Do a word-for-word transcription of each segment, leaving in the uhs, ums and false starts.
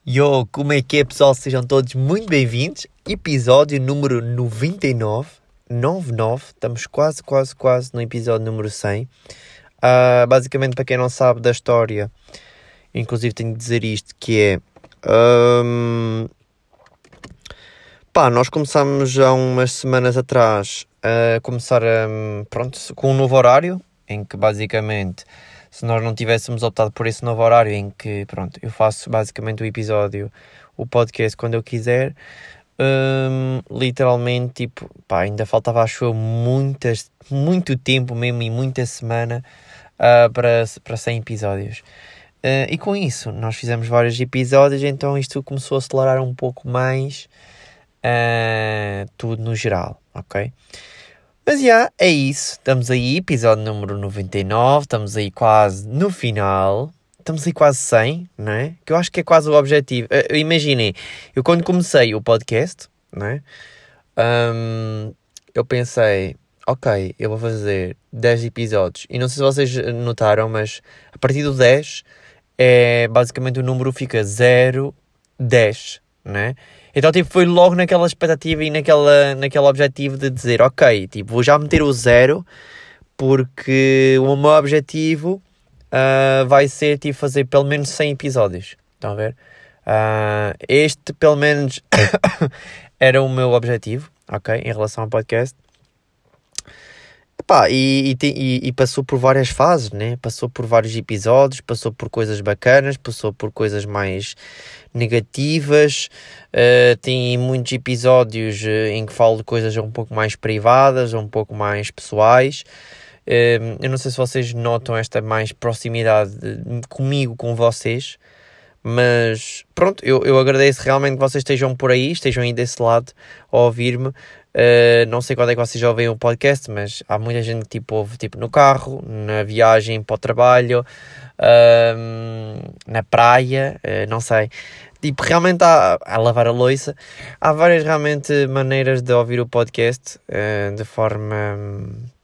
Yo, como é que é, pessoal? Sejam todos muito bem-vindos. Episódio número noventa e nove. noventa e nove. Estamos quase, quase, quase no episódio número cem. Uh, basicamente, para quem não sabe da história, inclusive tenho de dizer isto, que é... Um, pá, nós começámos há umas semanas atrás a começar a, pronto, com um novo horário, em que basicamente... Se nós não tivéssemos optado por esse novo horário em que, pronto, eu faço basicamente o episódio, o podcast quando eu quiser, hum, literalmente, tipo, pá, ainda faltava, acho eu, muitas, muito tempo mesmo e muita semana uh, para, para cem episódios. Uh, e com isso, nós fizemos vários episódios, então isto começou a acelerar um pouco mais uh, tudo no geral, ok? Mas já, yeah, é isso. Estamos aí, episódio número noventa e nove. Estamos aí quase no final. Estamos aí quase cem, não é? Que eu acho que é quase o objetivo. Uh, imaginem, eu quando comecei o podcast, não é? Um, eu pensei, ok, eu vou fazer dez episódios. E não sei se vocês notaram, mas a partir do dez, é, basicamente o número fica zero, dez, não é? Então, tipo, foi logo naquela expectativa e naquela, naquele objetivo de dizer, ok, tipo, vou já meter o zero, porque o meu objetivo uh, vai ser, tipo, fazer pelo menos cem episódios. Estão a ver? Uh, este, pelo menos, era o meu objetivo, ok, em relação ao podcast. Epá, e, e, e, e passou por várias fases, né? Passou por vários episódios, passou por coisas bacanas, passou por coisas mais negativas. Uh, tem muitos episódios uh, em que falo de coisas um pouco mais privadas, um pouco mais pessoais. Uh, eu não sei se vocês notam esta mais proximidade de, comigo, com vocês. Mas pronto, eu, eu agradeço realmente que vocês estejam por aí, estejam aí desse lado a ouvir-me. Uh, não sei quando é que vocês já ouvem o podcast, mas há muita gente que tipo, ouve tipo, no carro, na viagem para o trabalho, uh, na praia, uh, não sei. Tipo, realmente há, a lavar a louça. Há várias realmente maneiras de ouvir o podcast uh, de forma...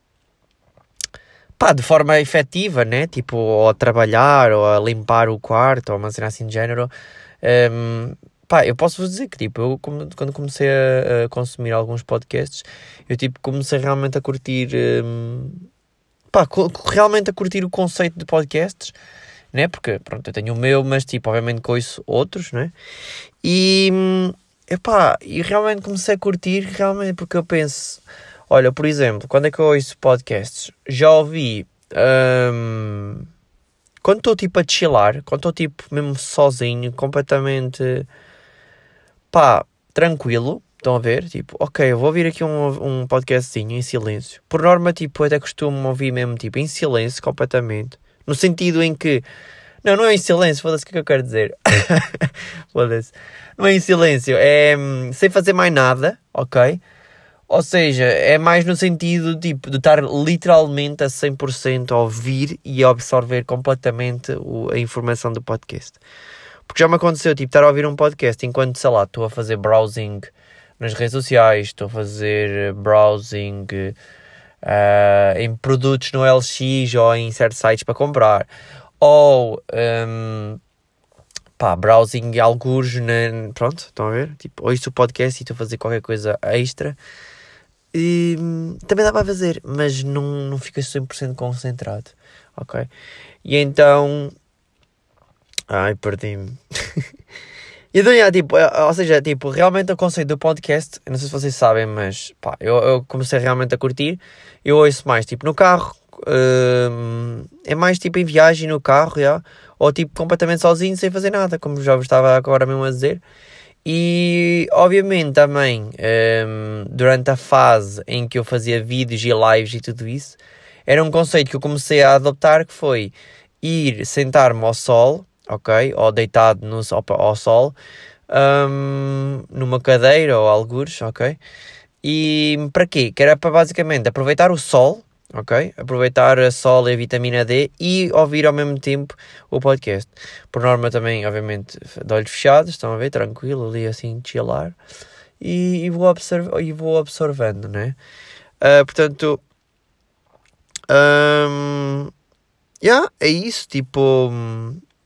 Pá, de forma efetiva, né? Tipo, ou a trabalhar, ou a limpar o quarto, ou uma cena assim de género. Um, pá, eu posso vos dizer que, tipo, eu quando comecei a, a consumir alguns podcasts, eu, tipo, comecei realmente a curtir... Um, pá, realmente a curtir o conceito de podcasts, né? Porque, pronto, eu tenho o meu, mas, tipo, obviamente conheço outros, né? E, epá, e realmente comecei a curtir, realmente, porque eu penso... Olha, por exemplo, quando é que eu ouço podcasts? Já ouvi... Um, quando estou tipo a chilar, quando estou tipo mesmo sozinho, completamente... Pá, tranquilo. Estão a ver? Tipo, ok, eu vou ouvir aqui um, um podcastzinho em silêncio. Por norma, tipo, eu até costumo ouvir mesmo tipo em silêncio, completamente. No sentido em que... Não, não é em silêncio, foda-se o que é que eu quero dizer. Foda-se. Não é em silêncio, é hum, sem fazer mais nada, ok? Ou seja, é mais no sentido tipo, de estar literalmente a cem por cento a ouvir e a absorver completamente o, a informação do podcast. Porque já me aconteceu tipo, estar a ouvir um podcast enquanto, sei lá, estou a fazer browsing nas redes sociais, estou a fazer browsing uh, em produtos no L X ou em certos sites para comprar. Ou... Um, pá, browsing algures, né? Pronto, estão a ver? Tipo, ouço o podcast e estou a fazer qualquer coisa extra. E, também dá para fazer, mas não, não fica cem por cento concentrado, ok? E então... Ai, perdi-me. E então, yeah, tipo, ou seja, tipo, realmente o conceito do podcast, eu não sei se vocês sabem, mas pá, eu, eu comecei realmente a curtir. Eu ouço mais, tipo, no carro, hum, é mais tipo em viagem no carro, yeah, ou tipo completamente sozinho, sem fazer nada, como já vos estava agora mesmo a dizer. E obviamente também um, durante a fase em que eu fazia vídeos e lives e tudo isso, era um conceito que eu comecei a adoptar, que foi ir sentar-me ao sol, ok? Ou deitado no, ao, ao sol, um, numa cadeira ou algures, ok? E para quê? Que era para basicamente aproveitar o sol, ok? Aproveitar a sol e a vitamina D e ouvir ao mesmo tempo o podcast. Por norma também, obviamente, de olhos fechados, estão a ver, tranquilo, ali assim, chilar. E, e, vou, absorv- e vou absorvendo, né? Uh, portanto, um, yeah, é isso, tipo...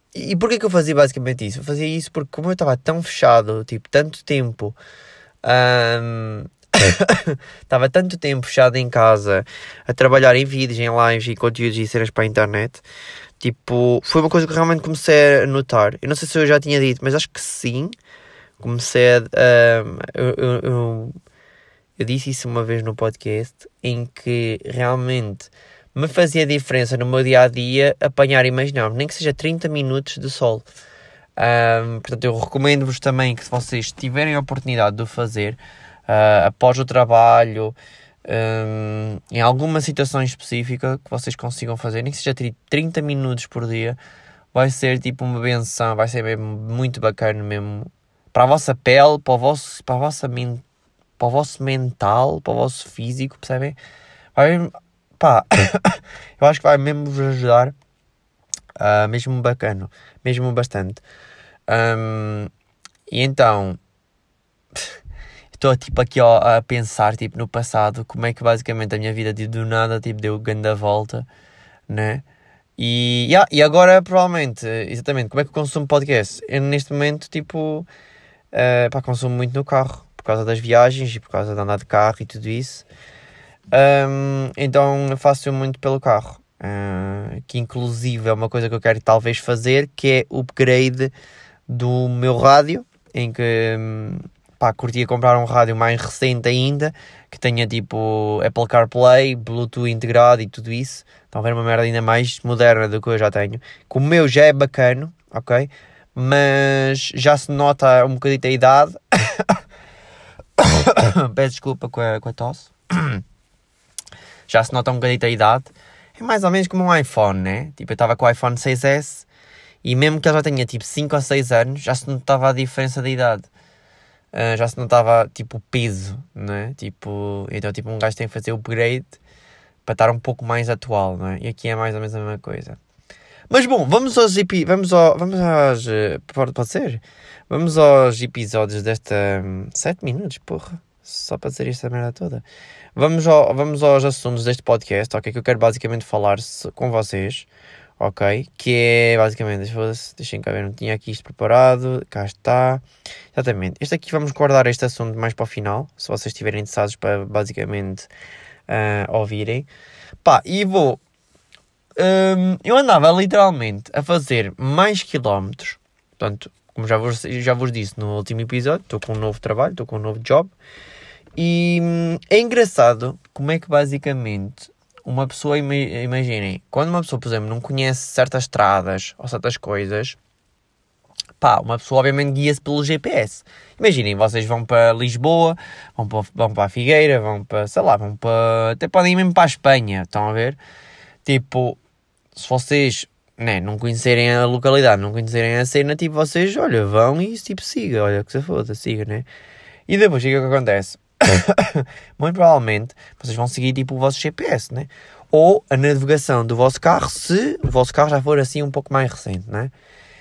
E, e porquê que eu fazia basicamente isso? Eu fazia isso porque como eu estava tão fechado, tipo, tanto tempo... Um, estava tanto tempo fechado em casa a trabalhar em vídeos, em lives e conteúdos e cenas para a internet. Tipo, foi uma coisa que realmente comecei a notar. Eu não sei se eu já tinha dito, mas acho que sim. Comecei a... Um, eu, eu, eu, eu disse isso uma vez no podcast, em que realmente me fazia diferença no meu dia-a-dia apanhar, imaginar, nem que seja trinta minutos de sol. Um, portanto, eu recomendo-vos também que, se vocês tiverem a oportunidade de o fazer, uh, após o trabalho, um, em alguma situação específica que vocês consigam fazer, nem que seja trinta minutos por dia, vai ser tipo uma benção, vai ser mesmo muito bacana mesmo, para a vossa pele, para o vosso, para a vossa mente, para o vosso mental, para o vosso físico, percebem? Vai mesmo, pá, eu acho que vai mesmo vos ajudar, uh, mesmo bacana, mesmo bastante. Um, e então estou tipo aqui ó, a pensar tipo, no passado, como é que basicamente a minha vida tipo, do nada tipo, deu grande volta, né? E, yeah, e agora provavelmente, exatamente, como é que eu consumo podcast? Eu neste momento tipo uh, pá, consumo muito no carro, por causa das viagens e por causa de andar de carro e tudo isso. Um, então eu faço muito pelo carro, uh, que inclusive é uma coisa que eu quero talvez fazer, que é o upgrade do meu rádio, em que pá, curtia comprar um rádio mais recente ainda, que tenha tipo Apple CarPlay, Bluetooth integrado e tudo isso. Estão a ver, uma merda ainda mais moderna do que eu já tenho. Que o meu já é bacano, ok? Mas já se nota um bocadinho a idade. Peço desculpa com a, com a tosse. Já se nota um bocadinho a idade. É mais ou menos como um iPhone, né? Tipo, eu estava com o iPhone seis S e mesmo que eu já tenha tipo cinco ou seis anos, já se notava a diferença de idade. Uh, já se notava tipo o peso, né? Tipo, então tipo um gajo tem que fazer o upgrade para estar um pouco mais atual, né? E aqui é mais ou menos a mesma coisa. Mas bom, vamos aos epi- vamos ao, vamos aos uh, pode, pode ser? Vamos aos episódios desta um, sete minutos, porra. Só para dizer esta merda toda. Vamos, ao, vamos aos assuntos deste podcast, ok? Que eu quero basicamente falar com vocês, ok? Que é basicamente, deixem cá ver, não tinha aqui isto preparado, cá está. Exatamente, este aqui vamos guardar este assunto mais para o final, se vocês estiverem interessados para basicamente uh, ouvirem. Pá, e vou... Um, eu andava literalmente a fazer mais quilómetros, portanto, como já vos, já vos disse no último episódio, estou com um novo trabalho, estou com um novo job. E hum, é engraçado como é que basicamente uma pessoa, imaginem, quando uma pessoa, por exemplo, não conhece certas estradas ou certas coisas, pá, uma pessoa obviamente guia-se pelo G P S. Imaginem, vocês vão para Lisboa, vão para, vão para a Figueira, vão para, sei lá, vão para, até podem ir mesmo para a Espanha, estão a ver? Tipo, se vocês, né, não conhecerem a localidade, não conhecerem a cena, tipo, vocês, olha, vão e tipo, siga, olha, que se foda, siga, né? E depois, o que é que acontece? Muito provavelmente vocês vão seguir tipo o vosso G P S, né? Ou a navegação do vosso carro, se o vosso carro já for assim um pouco mais recente, né?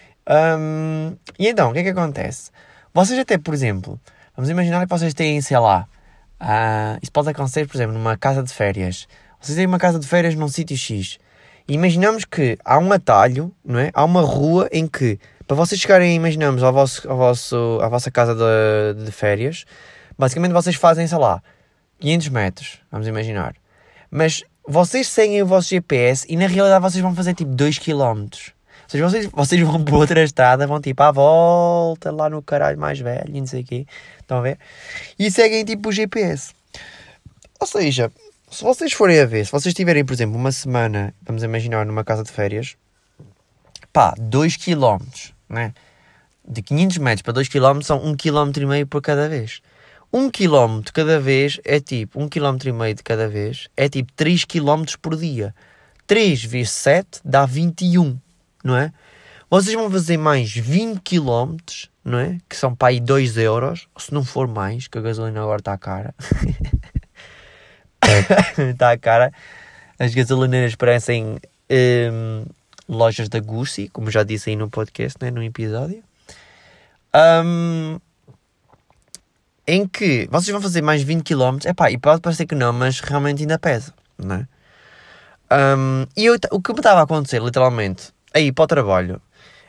Um, e então, o que é que acontece? Vocês até, por exemplo, vamos imaginar que vocês têm, sei lá, uh, isso pode acontecer, por exemplo, numa casa de férias. Vocês têm uma casa de férias num sítio X. E imaginamos que há um atalho, não é? Há uma rua em que, para vocês chegarem, imaginamos, ao vosso, ao vosso, à vossa casa de, de férias, basicamente vocês fazem, sei lá, quinhentos metros, vamos imaginar. Mas vocês seguem o vosso G P S e na realidade vocês vão fazer tipo dois quilómetros. Ou seja, vocês, vocês vão por outra estrada, vão tipo à volta, lá no caralho mais velho e não sei o quê. Estão a ver? E seguem tipo o G P S. Ou seja, se vocês forem a ver, se vocês tiverem, por exemplo, uma semana, vamos imaginar, numa casa de férias, pá, dois quilómetros, né? De quinhentos metros para dois quilómetros são um quilómetro e meio por cada vez. um quilómetro cada vez é tipo, um quilómetro e meio de cada vez é tipo três quilómetros por dia. três vezes sete dá vinte e um, não é? Vocês vão fazer mais vinte quilómetros, não é? Que são para aí dois euros, se não for mais, que a gasolina agora está cara. Está cara. As gasolineiras parecem hum, lojas da Gucci, como já disse aí no podcast, né? No episódio. Um, em que vocês vão fazer mais vinte quilómetros, epá, e pode parecer que não, mas realmente ainda pesa, não é? Um, e eu, o que me estava a acontecer, literalmente, aí para o trabalho,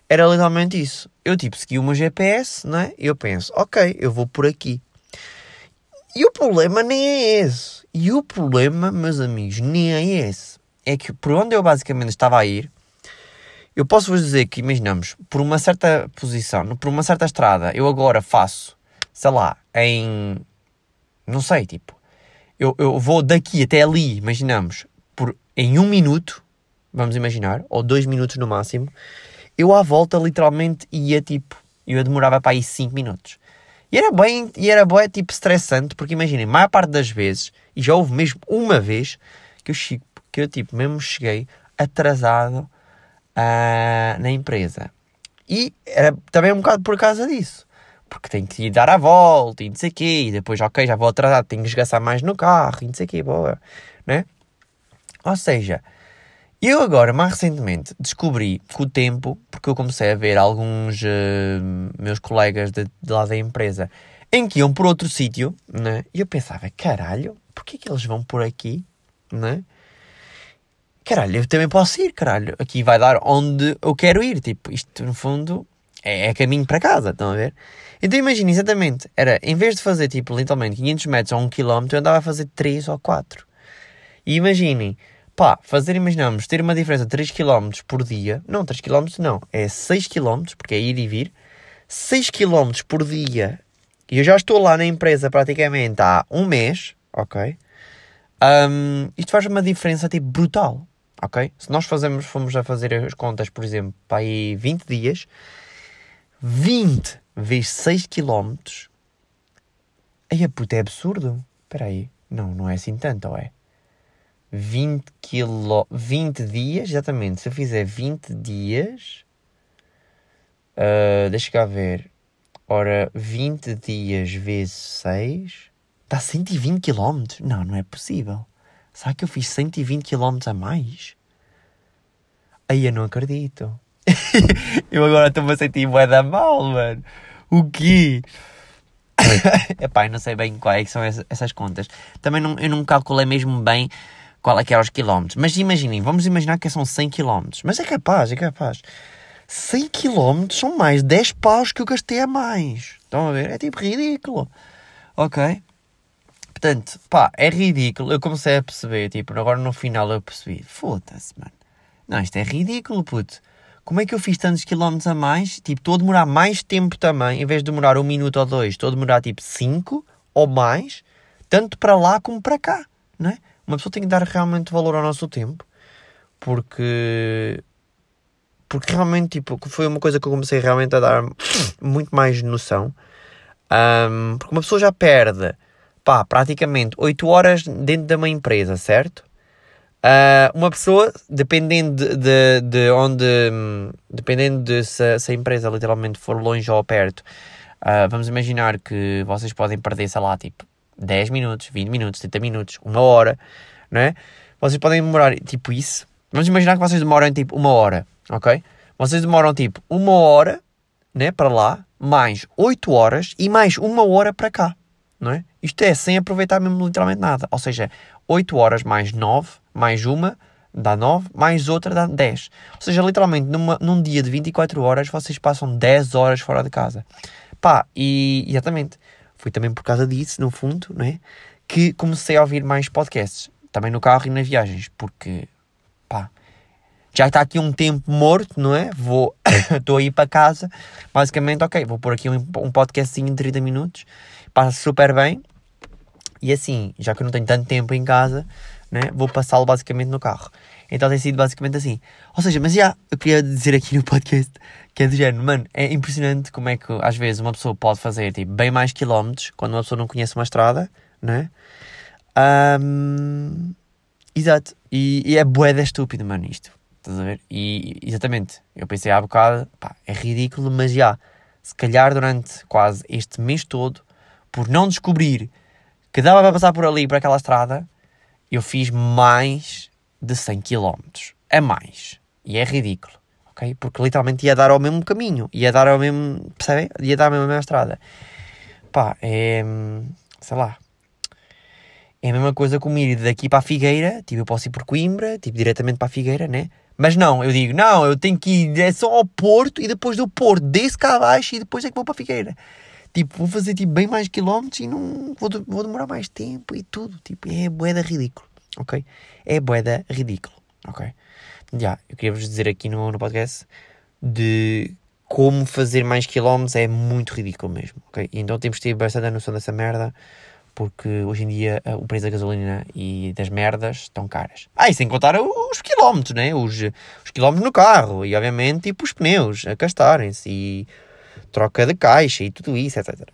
era literalmente isso. Eu, tipo, segui o meu G P S, não é? E eu penso, ok, eu vou por aqui. E o problema nem é esse. E o problema, meus amigos, nem é esse. É que por onde eu basicamente estava a ir, eu posso vos dizer que, imaginamos, por uma certa posição, por uma certa estrada, eu agora faço, sei lá, em... Não sei, tipo... Eu, eu vou daqui até ali, imaginamos, por, em um minuto, vamos imaginar, ou dois minutos no máximo, eu à volta literalmente ia, tipo... Eu demorava para aí cinco minutos. E era bem, e era bem, tipo, estressante, porque imaginem, a maior parte das vezes, e já houve mesmo uma vez, que eu, que eu tipo, mesmo cheguei atrasado uh, na empresa. E era também um bocado por causa disso. Porque tenho que ir dar a volta e não sei o quê, e depois, ok, já vou atrasado, tenho que esgaçar mais no carro e não sei o quê, boa, né? Ou seja, eu agora, mais recentemente, descobri que o tempo, porque eu comecei a ver alguns uh, meus colegas de, de lá da empresa, em que iam por outro sítio, né? E eu pensava, caralho, porquê que eles vão por aqui, né? Caralho, eu também posso ir, caralho. Aqui vai dar onde eu quero ir, tipo, isto no fundo é, é caminho para casa, estão a ver? Então imagina, exatamente, era, em vez de fazer, tipo, literalmente quinhentos metros ou um quilómetro, eu andava a fazer três ou quatro. E imaginem, pá, fazer, imaginamos, ter uma diferença de três quilómetros por dia, não, três quilómetros não, é seis quilómetros, porque é ir e vir, seis quilómetros por dia, e eu já estou lá na empresa praticamente há um mês, ok? Um, isto faz uma diferença, tipo, brutal, ok? Se nós fazemos, fomos a fazer as contas, por exemplo, para aí vinte dias, vinte vezes seis quilómetros, aí a puta, é absurdo. Espera aí, não, não é assim tanto, ou é? vinte, quiló... vinte dias, exatamente, se eu fizer vinte dias, uh, deixa cá ver, ora, vinte dias vezes seis, dá cento e vinte quilómetros? Não, não é possível. Será que eu fiz cento e vinte quilómetros a mais? Aí eu não acredito. Eu agora estou-me a sentir bué da mal, mano. O quê? Epá, eu não sei bem quais é que são essas, essas contas. Também não, eu não calculei mesmo bem qual é que era os quilómetros. Mas imaginem, vamos imaginar que são cem quilómetros. Mas é capaz, é capaz. cem quilómetros são mais dez paus que eu gastei a mais. Estão a ver? É tipo ridículo. Ok? Portanto, pá, é ridículo. Eu comecei a perceber, tipo, agora no final eu percebi. Foda-se, mano. Não, isto é ridículo, puto. Como é que eu fiz tantos quilómetros a mais? Tipo, estou a demorar mais tempo também. Em vez de demorar um minuto ou dois, estou a demorar tipo cinco ou mais. Tanto para lá como para cá, não é? Uma pessoa tem que dar realmente valor ao nosso tempo. Porque... Porque realmente, tipo, foi uma coisa que eu comecei realmente a dar muito mais noção. Um, porque uma pessoa já perde, pá, praticamente oito horas dentro de uma empresa, certo? Uh, uma pessoa, dependendo de, de, de onde, dependendo de se, se a empresa literalmente for longe ou perto, uh, vamos imaginar que vocês podem perder, sei lá, tipo, dez minutos, vinte minutos, trinta minutos, uma hora, não é? Vocês podem demorar, tipo, isso. Vamos imaginar que vocês demoram, tipo, uma hora, ok? Vocês demoram, tipo, uma hora, né, para lá, mais oito horas e mais uma hora para cá, não é? Isto é sem aproveitar mesmo literalmente nada. Ou seja, oito horas mais nove, mais uma, dá nove, mais outra dá dez. Ou seja, literalmente numa, num dia de vinte e quatro horas, vocês passam dez horas fora de casa. Pá, e exatamente, foi também por causa disso, no fundo, não é? Que comecei a ouvir mais podcasts. Também no carro e nas viagens, porque, pá, já está aqui um tempo morto, não é? Vou, estou a ir para casa, basicamente, ok, vou pôr aqui um, um podcastinho de trinta minutos, passa super bem, e assim, já que eu não tenho tanto tempo em casa, né, vou passá-lo basicamente no carro. Então tem sido basicamente assim. Ou seja, mas já, eu queria dizer aqui no podcast, que é do género, mano, é impressionante como é que às vezes uma pessoa pode fazer, tipo, bem mais quilómetros, quando uma pessoa não conhece uma estrada, né? Um, exato, e, e é bué da estúpido, mano, isto. Estás a ver? E, exatamente, eu pensei há bocado, pá, é ridículo, mas já, se calhar durante quase este mês todo, por não descobrir que dava para passar por ali, por aquela estrada, eu fiz mais de cem quilómetros, a mais, e é ridículo, ok? Porque literalmente ia dar ao mesmo caminho, ia dar ao mesmo, percebem? Ia dar a mesma, a mesma estrada. Pá, é, sei lá, é a mesma coisa como ir daqui para a Figueira, tipo, eu posso ir por Coimbra, tipo, diretamente para a Figueira, né? Mas não, eu digo, não, eu tenho que ir é só ao Porto e depois do Porto desço cá abaixo e depois é que vou para a Figueira. Tipo, vou fazer tipo, bem mais quilómetros e não vou, vou demorar mais tempo e tudo. Tipo, é bué ridículo, ok? É bué ridículo, ok? Já, yeah, eu queria vos dizer aqui no, no podcast de como fazer mais quilómetros é muito ridículo mesmo, ok? E então temos de ter bastante a noção dessa merda, porque hoje em dia o preço da gasolina e das merdas estão caras. Ah, e sem contar os quilómetros, né? Os, os quilómetros no carro e obviamente tipo os pneus a gastarem-se e troca de caixa e tudo isso, etcétera.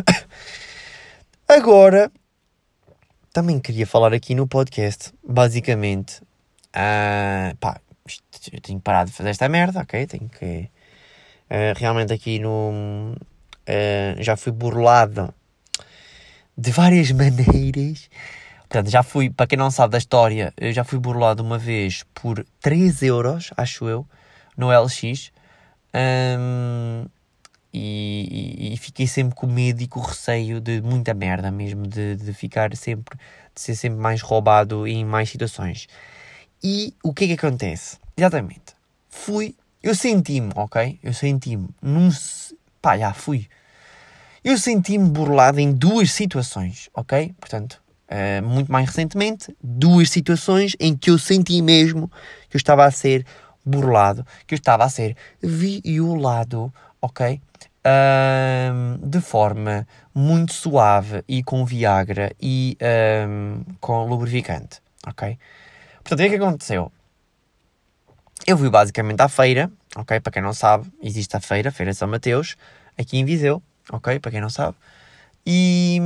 Agora, também queria falar aqui no podcast, basicamente, uh, pá, isto, eu tenho que parar de fazer esta merda, ok? Tenho que, uh, realmente aqui no, uh, já fui burlado de várias maneiras. Portanto, já fui, para quem não sabe da história, eu já fui burlado uma vez por três euros, acho eu, no L X. Um, E, e, e fiquei sempre com medo e com receio de muita merda mesmo, de, de ficar sempre, de ser sempre mais roubado em mais situações. E o que é que acontece? Exatamente, fui, eu senti-me, ok? Eu senti-me, num, pá, já fui. Eu senti-me burlado em duas situações, ok? Portanto, uh, muito mais recentemente, duas situações em que eu senti mesmo que eu estava a ser burlado, que eu estava a ser violado, ok? Um, de forma muito suave e com Viagra e um, com lubrificante, ok? Portanto, o que é que aconteceu? Eu fui basicamente à feira, ok? Para quem não sabe, existe a feira, Feira de São Mateus, aqui em Viseu, ok? Para quem não sabe. E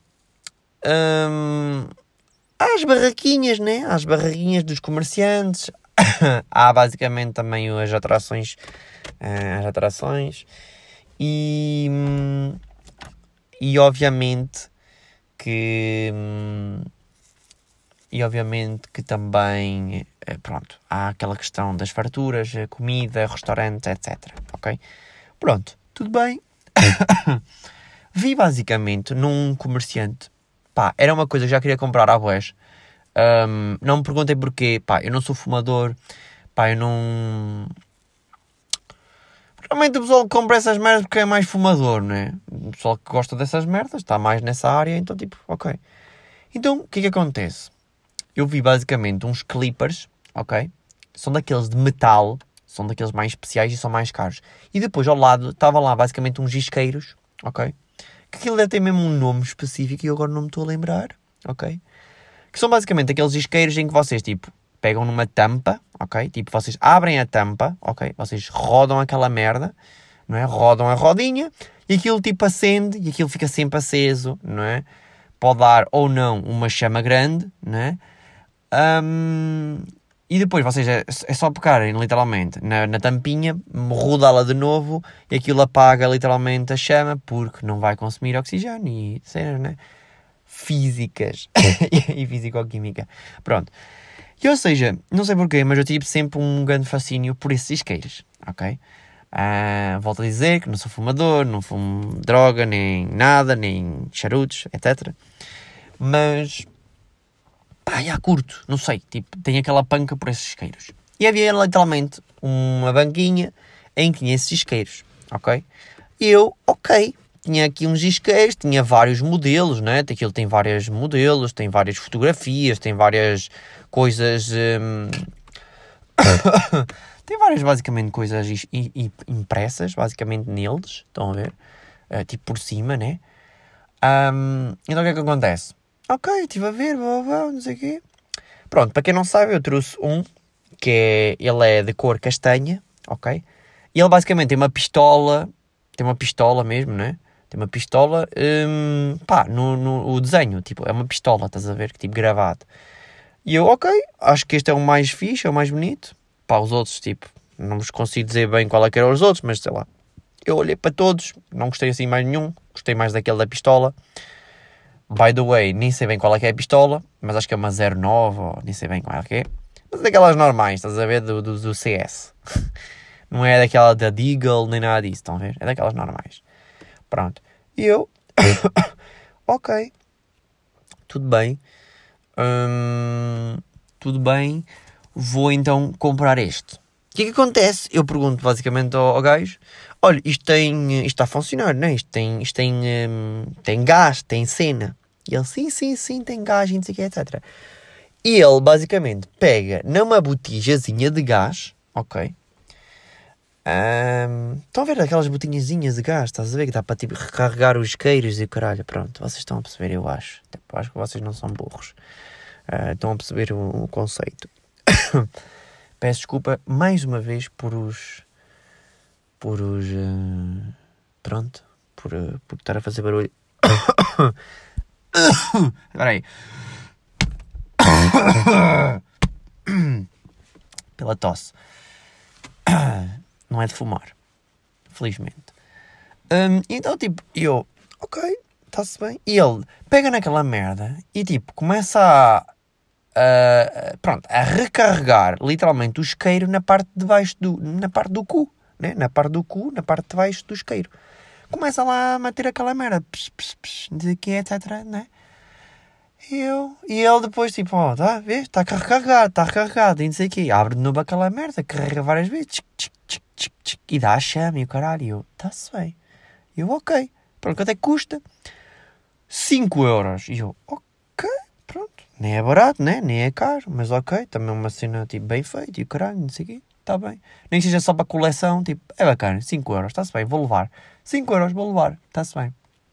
um, há as barraquinhas, né? Há as barraquinhas dos comerciantes. Há basicamente também as atrações, as atrações. E, e obviamente que e obviamente que também pronto, há aquela questão das farturas, comida, restaurantes, etcétera. Ok? Pronto, tudo bem. Vi basicamente num comerciante, pá, era uma coisa que já queria comprar há bués. Um, não me perguntem porquê, pá, eu não sou fumador, pá, eu não... Realmente o pessoal que compra essas merdas porque é mais fumador, não é? O pessoal que gosta dessas merdas está mais nessa área, então tipo, ok. Então, o que é que acontece? Eu vi basicamente uns clippers, ok? São daqueles de metal, são daqueles mais especiais e são mais caros. E depois ao lado estava lá basicamente uns isqueiros, ok? Que aquilo deve ter mesmo um nome específico e eu agora não me estou a lembrar, ok? Que são basicamente aqueles isqueiros em que vocês tipo... pegam numa tampa, ok? Tipo, vocês abrem a tampa, ok? Vocês rodam aquela merda, não é? Rodam a rodinha e aquilo tipo acende e aquilo fica sempre aceso, não é? Pode dar ou não uma chama grande, não é? Um, e depois vocês é, é só pegarem literalmente na, na tampinha, rodá-la de novo e aquilo apaga literalmente a chama porque não vai consumir oxigênio e cenas, né? Físicas e fisicoquímica. Pronto. E, ou seja, não sei porquê, mas eu tive sempre um grande fascínio por esses isqueiros, ok? Uh, volto a dizer que não sou fumador, não fumo droga, nem nada, nem charutos, etcétera. Mas, pá, já curto, não sei, tipo, tenho aquela panca por esses isqueiros. E havia literalmente uma banquinha em que tinha esses isqueiros, ok? E eu, ok, tinha aqui uns isqueiros, tinha vários modelos, né? Aquilo tem vários modelos, tem várias fotografias, tem várias coisas... Hum... tem várias, basicamente, coisas i- i- impressas, basicamente, neles. Estão a ver? Uh, tipo, por cima, né? Um, então, o que é que acontece? Ok, estive a ver, blá, blá, não sei o quê. Pronto, para quem não sabe, eu trouxe um, que é... Ele é de cor castanha, ok? E ele, basicamente, tem uma pistola... Tem uma pistola mesmo, né? Tem uma pistola, hum, pá, no, no o desenho, tipo, é uma pistola, estás a ver, que tipo, gravado. E eu, ok, acho que este é o mais fixe, é o mais bonito. Pá, os outros, tipo, não vos consigo dizer bem qual é que eram os outros, mas sei lá. Eu olhei para todos, não gostei assim mais nenhum, gostei mais daquele da pistola. By the way, nem sei bem qual é que é a pistola, mas acho que é uma zero nove, ou nem sei bem qual é que é. Mas daquelas normais, estás a ver, do, do, do C S. Não é daquela da Deagle, nem nada disso, estão a ver? É daquelas normais. Pronto. E eu... ok. Tudo bem. Hum, tudo bem. vou então comprar este. O que é que acontece? Eu pergunto basicamente ao, ao gajo, olha, isto tem, isto está a funcionar, não é? Isto tem, isto tem, hum, tem gás, tem cena. E ele, sim, sim, sim, tem gás, não sei o que, etcétera. E ele basicamente pega numa botijazinha de gás, ok? Um, estão a ver aquelas botinhazinhas de gás, estás a ver? Que dá para tipo recarregar os isqueiros e o caralho, pronto, vocês estão a perceber, eu acho. Tipo, acho que vocês não são burros. Uh, estão a perceber o, o conceito. Peço desculpa mais uma vez por os... Por os... Uh, pronto. Por, uh, por estar a fazer barulho. Espera aí. Pela tosse. Não é de fumar. Felizmente. Um, então, tipo, eu... Ok, está-se bem. E ele pega naquela merda e, tipo, começa a... a pronto, a recarregar, literalmente, o isqueiro na parte de baixo do... Na parte do cu. Né? Na parte do cu, na parte de baixo do isqueiro. Começa lá a meter aquela merda. Pss, pss, pss, de que, etcétera. Né? E eu... E ele depois, tipo, ó, oh, tá, vês? Está carregado, está carregado. E não sei o quê. Abre de novo aquela merda. Carrega várias vezes. Tchic, tchic, tchic, tchic, tchic, e dá a chama e o caralho. E eu, está-se bem. E eu, ok. Pronto, quanto é que custa? cinco euros. E eu, ok, pronto. Nem é barato, né? Nem é caro. Mas ok, também é uma cena, tipo, bem feita. E o caralho, não sei o quê. Está bem. Nem que seja só para coleção, tipo, é bacana. cinco euros, está-se bem, vou levar. cinco euros, vou levar. Está-se bem.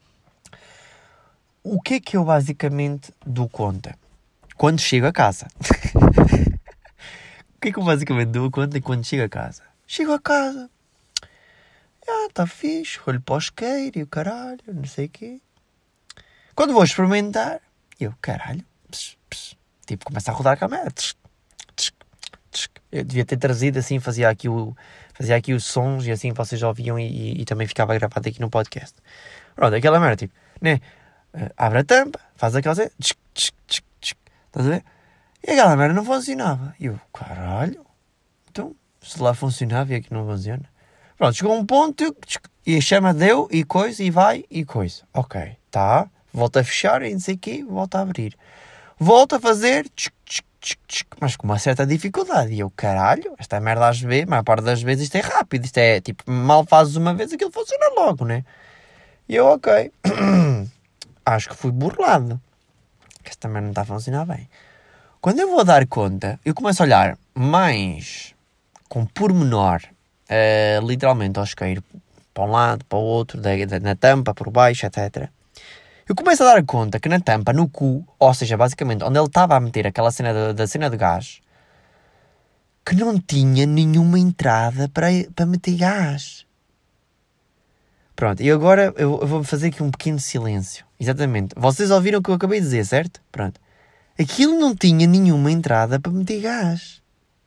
O que é que eu basicamente dou conta? Quando chego a casa. O que é que eu basicamente dou conta quando chego a casa? Chego a casa. Ah, está fixe. Olho para o isqueiro e o caralho, não sei o quê. Quando vou experimentar, eu, caralho. Pss, pss, tipo, começa a rodar a câmera. Tss, tss, tss. Eu devia ter trazido assim, fazia aqui, o, fazia aqui os sons e assim vocês ouviam e, e, e também ficava gravado aqui no podcast. Pronto, aquela merda, tipo, né? Uh, abre a tampa, faz aquela cena. Tsk, tsk, tsk, tsk, estás a ver? E aquela merda não funcionava. E eu, caralho. Então, se lá funcionava e aqui não funciona. Pronto, chegou um ponto e a chama deu e coisa e vai e coisa. Ok, tá. Volta a fechar e não sei o quê, volta a abrir. Volta a fazer, tchic, tchic, tchic, tchic, mas com uma certa dificuldade. E eu, caralho, esta merda às vezes, a maior parte das vezes isto é rápido. Isto é, tipo, mal fazes uma vez, aquilo funciona logo, né? E eu, ok. Acho que fui burlado. Que esta merda não está a funcionar bem. Quando eu vou dar conta, eu começo a olhar mais com pormenor, uh, literalmente ao isqueiro, para um lado, para o outro, da, da, na tampa, por baixo, etcétera. Eu começo a dar conta que na tampa, no cu, ou seja, basicamente, onde ele estava a meter aquela cena da, da cena de gás, que não tinha nenhuma entrada para, para meter gás. Pronto, e agora eu, eu vou fazer aqui um pequeno silêncio. Exatamente. Vocês ouviram o que eu acabei de dizer, certo? Pronto. Aquilo não tinha nenhuma entrada para meter gás.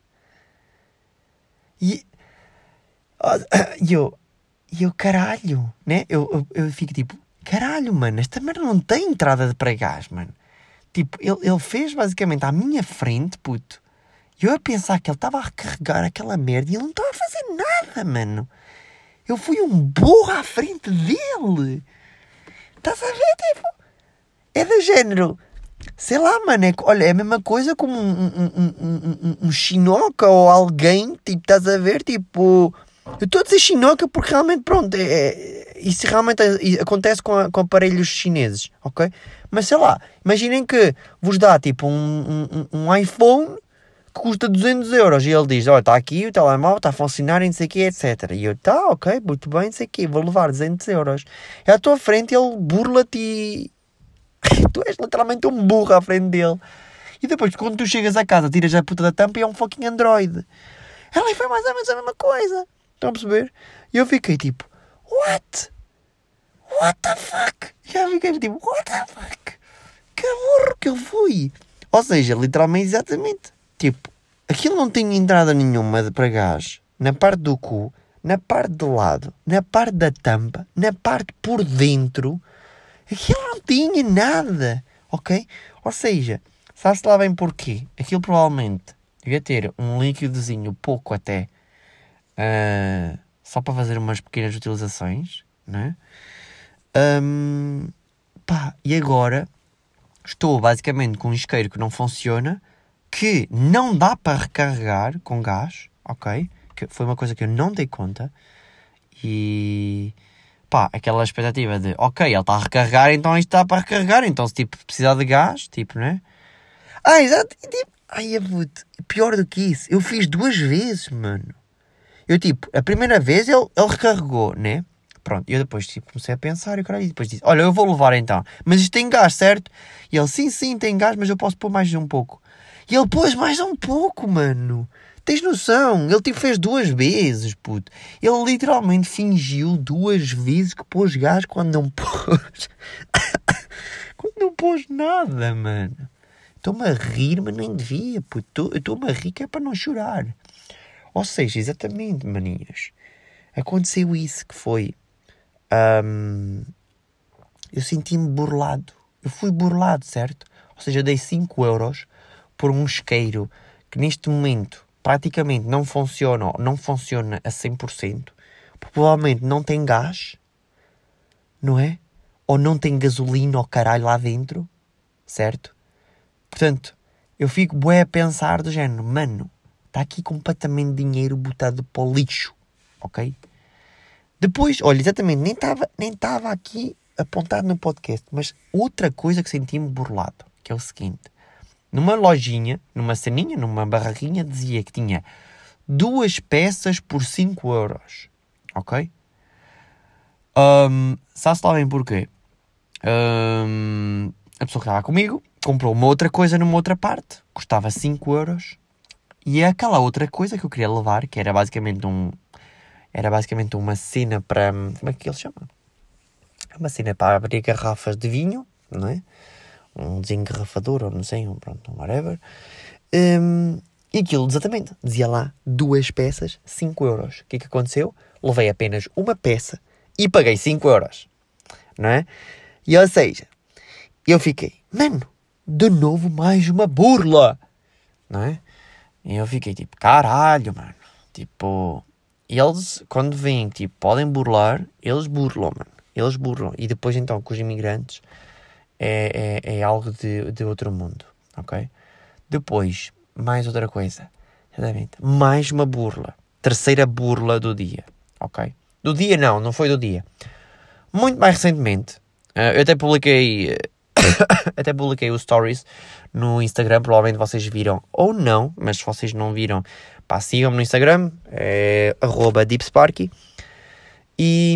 E e eu, e eu, caralho, né? Eu, eu, eu fico tipo, caralho, mano, esta merda não tem entrada para gás, mano. Tipo, ele, ele fez basicamente à minha frente, puto. E eu a pensar que ele estava a recarregar aquela merda e ele não estava a fazer nada, mano. Eu fui um burro à frente dele. Estás a ver, tipo? É do género. Sei lá, mano. É, olha, é a mesma coisa como um, um, um, um, um, um chinoca ou alguém, tipo, estás a ver, tipo... Eu estou a dizer chinoca porque realmente, pronto, é, é, isso realmente acontece com, a, com aparelhos chineses, ok? Mas sei lá, imaginem que vos dá, tipo, um, um, um iPhone que custa duzentos euros e ele diz, olha, está aqui o telemóvel, está a funcionar, não sei o quê, etcétera. E eu, tá, ok, muito bem, não sei o quê, vou levar duzentos euros. E à tua frente ele burla-te e... tu és literalmente um burro à frente dele. E depois, quando tu chegas a casa, tiras a puta da tampa e é um fucking Android. Ela foi mais ou menos a mesma coisa. Estão a perceber? E eu fiquei tipo, what? What the fuck? E eu fiquei tipo, what the fuck? Que burro que eu fui. Ou seja, literalmente, exatamente. Tipo, aquilo não tinha entrada nenhuma de para gás. Na parte do cu, na parte do lado, na parte da tampa, na parte por dentro. Aquilo não tinha nada. Ok? Ou seja, sabe-se lá bem porquê? Aquilo provavelmente devia ter um líquidozinho pouco até... Uh, só para fazer umas pequenas utilizações, né? Um, pá, e agora estou basicamente com um isqueiro que não funciona, que não dá para recarregar com gás, ok? Que foi uma coisa que eu não dei conta. E pá, aquela expectativa de, ok, ele está a recarregar, então isto dá para recarregar, então se tipo precisar de gás, tipo, né? Ah, exato, e, tipo, ai, é puto, pior do que isso, eu fiz duas vezes, mano. Eu tipo, a primeira vez ele, ele recarregou, né? Pronto, eu depois tipo, comecei a pensar e, caralho, e depois disse, olha, eu vou levar então, mas isto tem gás, certo? E ele, sim, sim, tem gás, mas eu posso pôr mais um pouco. E ele pôs mais um pouco, mano. Tens noção? Ele tipo fez duas vezes, puto. Ele literalmente fingiu duas vezes que pôs gás quando não pôs. Quando não pôs nada, mano. Estou-me a rir, mas nem devia, puto. Estou-me a rir que é para não chorar. Ou seja, exatamente, maninhas. Aconteceu isso que foi... Hum, eu senti-me burlado. Eu fui burlado, certo? Ou seja, eu dei cinco euros por um isqueiro que neste momento praticamente não funciona, ou não funciona a cem por cento. Provavelmente não tem gás, não é? Ou não tem gasolina ou caralho lá dentro, certo? Portanto, eu fico bué a pensar do género, mano, está aqui completamente dinheiro botado para o lixo, ok? Depois, olha, exatamente, nem estava nem estava aqui apontado no podcast, mas outra coisa que senti-me burlado, que é o seguinte, numa lojinha, numa ceninha, numa barraquinha, dizia que tinha duas peças por cinco euros, ok? Um, Sabe-se lá bem porquê? Um, a pessoa que estava comigo comprou uma outra coisa numa outra parte, custava cinco euros, e aquela outra coisa que eu queria levar, que era basicamente um... Era basicamente uma cena para... Como é que ele chama? Uma cena para abrir garrafas de vinho, não é? Um desengarrafador, ou não sei, um, pronto, um whatever. Um, e aquilo, exatamente, dizia lá, duas peças, cinco euros. O que é que aconteceu? Levei apenas uma peça e paguei cinco euros. Não é? E ou seja, eu fiquei, mano, de novo mais uma burla. Não é? E eu fiquei tipo, caralho, mano. Tipo... Eles, quando vêm, tipo, podem burlar, eles burlam, mano. Eles burlam. E depois, então, com os imigrantes, é, é, é algo de, de outro mundo, ok? Depois, mais outra coisa. Exatamente. Mais uma burla. Terceira burla do dia, ok? Do dia não, não foi do dia. Muito mais recentemente, uh, eu até publiquei... até publiquei os stories no Instagram, provavelmente vocês viram ou não, mas se vocês não viram, pá, sigam-me no Instagram, é arroba deepsparky. E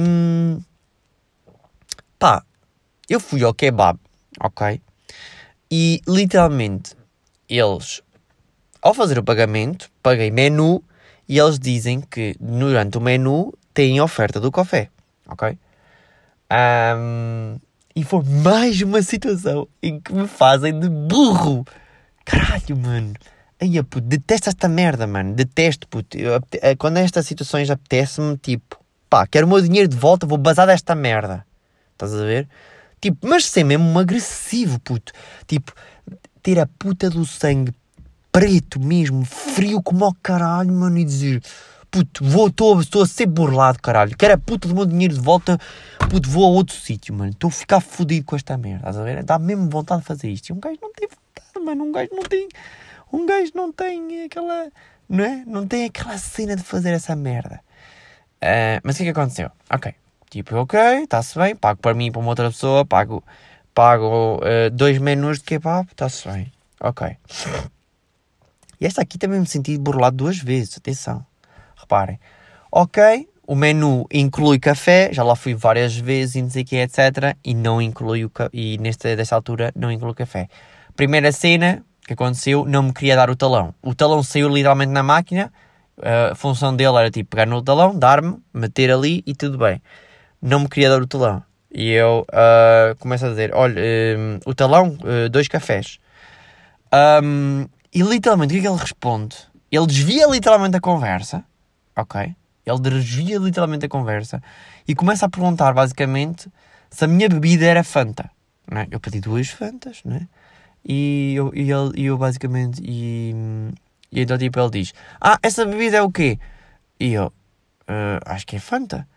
pá, eu fui ao kebab, ok? E literalmente eles, ao fazer o pagamento, paguei menu e eles dizem que durante o menu tem oferta do café, ok? Um, e foi mais uma situação em que me fazem de burro. Caralho, mano. Ai, puto, detesto esta merda, mano. Detesto, puto. Eu, quando estas situações apetece-me, tipo, pá, quero o meu dinheiro de volta, vou bazar desta merda. Estás a ver? Tipo, mas ser mesmo um agressivo, puto. Tipo, ter a puta do sangue preto mesmo, frio como ao caralho, mano, e dizer... Puto, vou, estou a ser burlado, caralho. Quero a puta do meu dinheiro de volta. Puto, vou a outro sítio, mano. Estou a ficar fodido com esta merda, estás a ver? Dá mesmo vontade de fazer isto. E um gajo não tem vontade, mano. Um gajo não tem... Um gajo não tem aquela... Não é? Não tem aquela cena de fazer essa merda. Uh, mas o que é que aconteceu? Ok. Tipo, ok, está-se bem. Pago para mim e para uma outra pessoa. Pago, pago uh, dois menus de kebab. Está-se bem. Ok. E esta aqui também me senti burlado duas vezes. Atenção. Reparem, ok, o menu inclui café, já lá fui várias vezes e não sei o que, etcétera. E não inclui o ca... e nesta, desta altura não inclui café. Primeira cena que aconteceu, não me queria dar o talão. O talão saiu literalmente na máquina, a função dele era tipo pegar no talão, dar-me, meter ali e tudo bem. Não me queria dar o talão. E eu uh, começo a dizer, olha, um, o talão, uh, dois cafés. Um, e literalmente, o que é que ele responde? Ele desvia literalmente a conversa. Ok? Ele desvia literalmente a conversa e começa a perguntar, basicamente, se a minha bebida era Fanta. Não é? Eu pedi duas Fantas, não é? E eu, e ele, e eu basicamente... E, e então, tipo, ele diz... Ah, essa bebida é o quê? E eu... Uh, acho que é Fanta.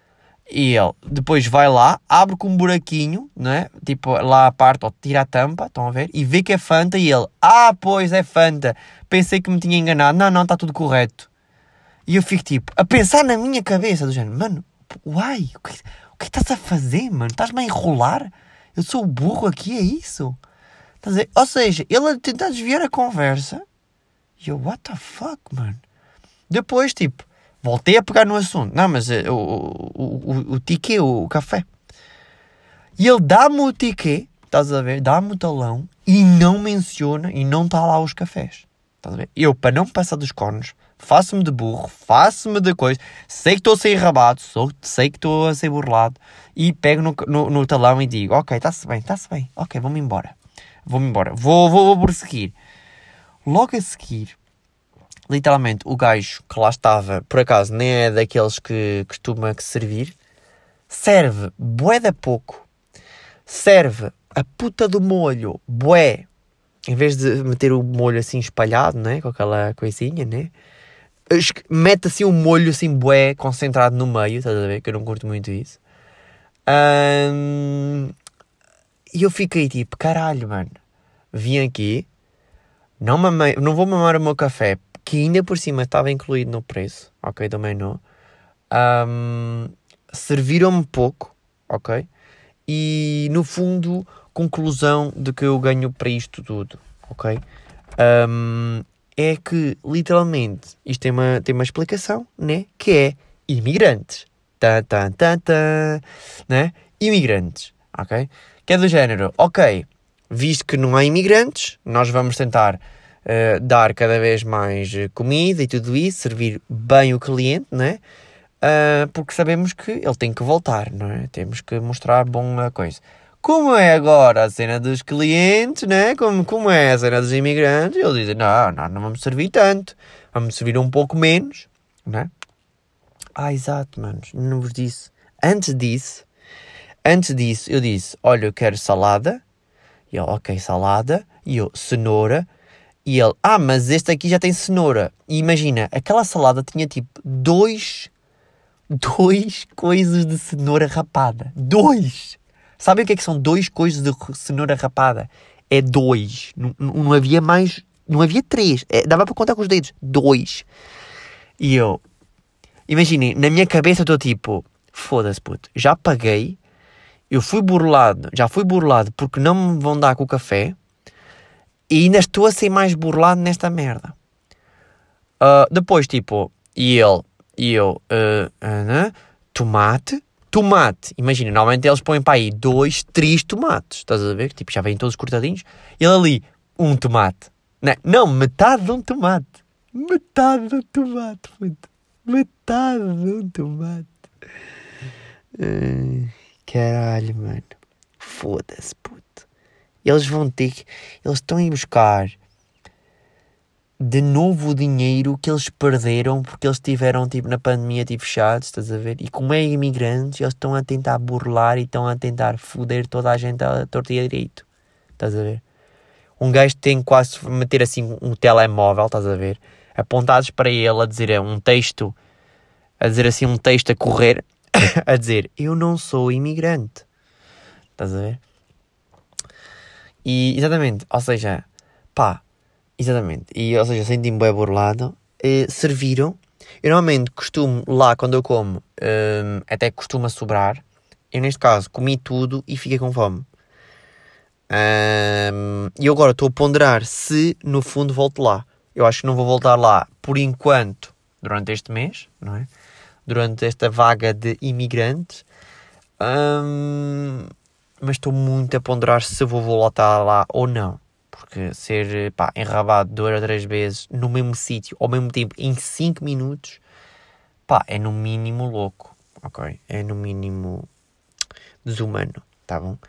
E ele depois vai lá, abre com um buraquinho, não é? Tipo, lá a parte, ou tira a tampa, estão a ver? E vê que é Fanta e ele, ah, pois é Fanta. Pensei que me tinha enganado. Não, não, está tudo correto. E eu fico tipo, a pensar na minha cabeça, do género, mano, uai, o que, o que estás a fazer, mano? Estás-me a enrolar? Eu sou o burro aqui, é isso? Estás a dizer? Ou seja, ele a tentar desviar a conversa. E eu, what the fuck, mano? Depois, tipo, voltei a pegar no assunto. Não, mas uh, o, o, o, o ticket, o, o café. E ele dá-me o ticket, estás a ver? Dá-me o talão e não menciona e não está lá os cafés. Estás a ver? Eu, para não passar dos cornos, faço-me de burro, faço-me de coisa, sei que estou a ser enrabado, sou, sei que estou a ser burlado e pego no, no, no talão e digo, ok, está-se bem, está-se bem, ok, vou-me embora. Vou-me embora. Vou, vou, vou prosseguir. Logo a seguir, literalmente, o gajo que lá estava, por acaso, nem é daqueles que costuma servir, serve bué da pouco, serve a puta do molho, bué, em vez de meter o molho assim espalhado, né, com aquela coisinha, né, mete assim um molho assim bué concentrado no meio, estás a ver, que eu não curto muito isso. Um, e eu fiquei tipo, caralho, mano, vim aqui, não, mamei, não vou mamar o meu café, que ainda por cima estava incluído no preço, ok, do menu. Um, serviram-me pouco, ok? E, no fundo, conclusão de que eu ganho para isto tudo, ok? Um, é que, literalmente, isto tem uma, tem uma explicação, né? Que é imigrantes. Tan, tan, tan, tan, né? Imigrantes, ok? Que é do género, ok, visto que não há imigrantes, nós vamos tentar uh, dar cada vez mais comida e tudo isso, servir bem o cliente, né? Uh, porque sabemos que ele tem que voltar, não é? Temos que mostrar boa coisa. Como é agora a cena dos clientes, né? Como, como é a cena dos imigrantes, eles dizem, não, não, não vamos servir tanto, vamos servir um pouco menos, né? Ah, exato, manos, não vos disse. Antes disso, antes disso, eu disse, olha, eu quero salada. E ele, ok, salada. E eu, cenoura. E ele, ah, mas este aqui já tem cenoura. E imagina, aquela salada tinha tipo dois... Dois coisas de cenoura rapada. Dois! Sabem o que é que são dois coisas de cenoura rapada? É dois. Não, não havia mais... Não havia três. É, dava para contar com os dedos. Dois. E eu... Imaginem, na minha cabeça eu estou tipo... Foda-se, puto. Já paguei. Eu fui burlado. Já fui burlado porque não me vão dar com o café. E ainda estou a ser mais burlado nesta merda. Uh, depois, tipo... E ele... E eu, uh, uh, tomate, tomate. Imagina, normalmente eles põem para aí dois, três tomates. Estás a ver? Tipo, já vêm todos cortadinhos. Ele ali, um tomate. Não, não, metade de um tomate. Metade de um tomate, puto. Metade de um tomate. Uh, caralho, mano. Foda-se, puto. Eles vão ter que... Eles estão a ir buscar... de novo o dinheiro que eles perderam porque eles tiveram, tipo, na pandemia, tipo, fechados, estás a ver? E como é imigrantes, eles estão a tentar burlar e estão a tentar foder toda a gente a torto e a direito, estás a ver? Um gajo tem quase meter assim um telemóvel, estás a ver? Apontados para ele a dizer um texto, a dizer assim um texto a correr, a dizer, eu não sou imigrante, estás a ver? E, exatamente, ou seja, pá, exatamente, e, ou seja, senti-me bem burlado, eh, serviram, eu normalmente costumo, lá quando eu como, um, até costuma sobrar, eu neste caso comi tudo e fiquei com fome. Um, e eu agora estou a ponderar se no fundo volto lá. Eu acho que não vou voltar lá por enquanto, durante este mês, não é? Durante esta vaga de imigrantes, um, mas estou muito a ponderar se vou voltar lá ou não. Porque ser, pá, enrabado duas ou três vezes no mesmo sítio, ao mesmo tempo, em cinco minutos, pá, é no mínimo louco, ok? É no mínimo desumano, tá bom?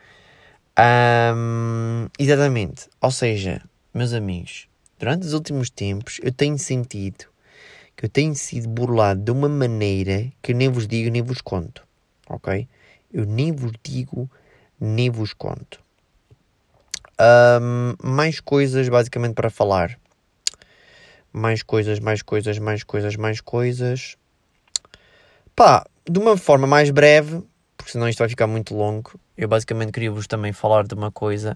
Um, exatamente. Ou seja, meus amigos, durante os últimos tempos eu tenho sentido que eu tenho sido burlado de uma maneira que eu nem vos digo, nem vos conto, ok? Eu nem vos digo, nem vos conto. Um, mais coisas basicamente para falar. Mais coisas, mais coisas, mais coisas, mais coisas. Pá, de uma forma mais breve, porque senão isto vai ficar muito longo, eu basicamente queria-vos também falar de uma coisa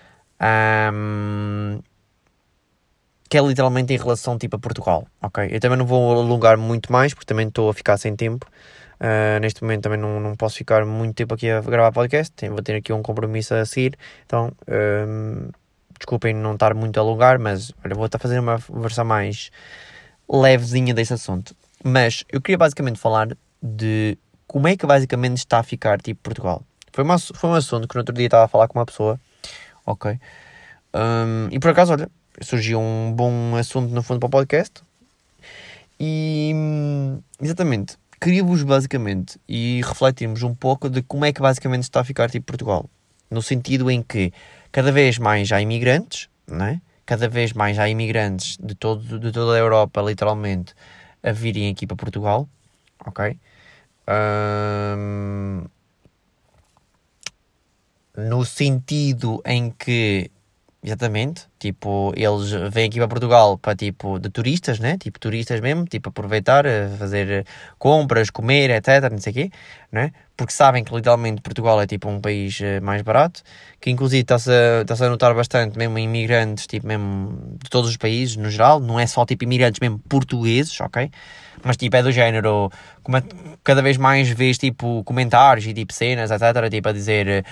um, que é literalmente em relação tipo a Portugal, ok? Eu também não vou alongar muito mais, porque também estou a ficar sem tempo. Uh, neste momento também não, não posso ficar muito tempo aqui a gravar podcast, vou ter aqui um compromisso a seguir, então um, desculpem não estar muito a alongar, mas olha, vou estar a fazer uma versão mais levezinha deste assunto. Mas eu queria basicamente falar de como é que basicamente está a ficar tipo Portugal. Foi, uma, foi um assunto que no outro dia estava a falar com uma pessoa, ok? Um, e por acaso, olha, surgiu um bom assunto no fundo para o podcast. E exatamente, queria-vos basicamente e refletirmos um pouco de como é que basicamente está a ficar tipo Portugal. No sentido em que cada vez mais há imigrantes, não é? Cada vez mais há imigrantes de, todo, de toda a Europa, literalmente, a virem aqui para Portugal, ok? Um, no sentido em que, exatamente, tipo, eles vêm aqui para Portugal para, tipo, de turistas, né? Tipo, turistas mesmo, tipo, aproveitar, fazer compras, comer, etc, não sei o quê, né? Porque sabem que, literalmente, Portugal é, tipo, um país mais barato, que, inclusive, está-se a, está-se a notar bastante, mesmo em imigrantes, tipo, mesmo de todos os países, no geral, não é só, tipo, imigrantes mesmo portugueses, ok? Mas, tipo, é do género, como é, cada vez mais vês, tipo, comentários e, tipo, cenas, etc, tipo, a dizer,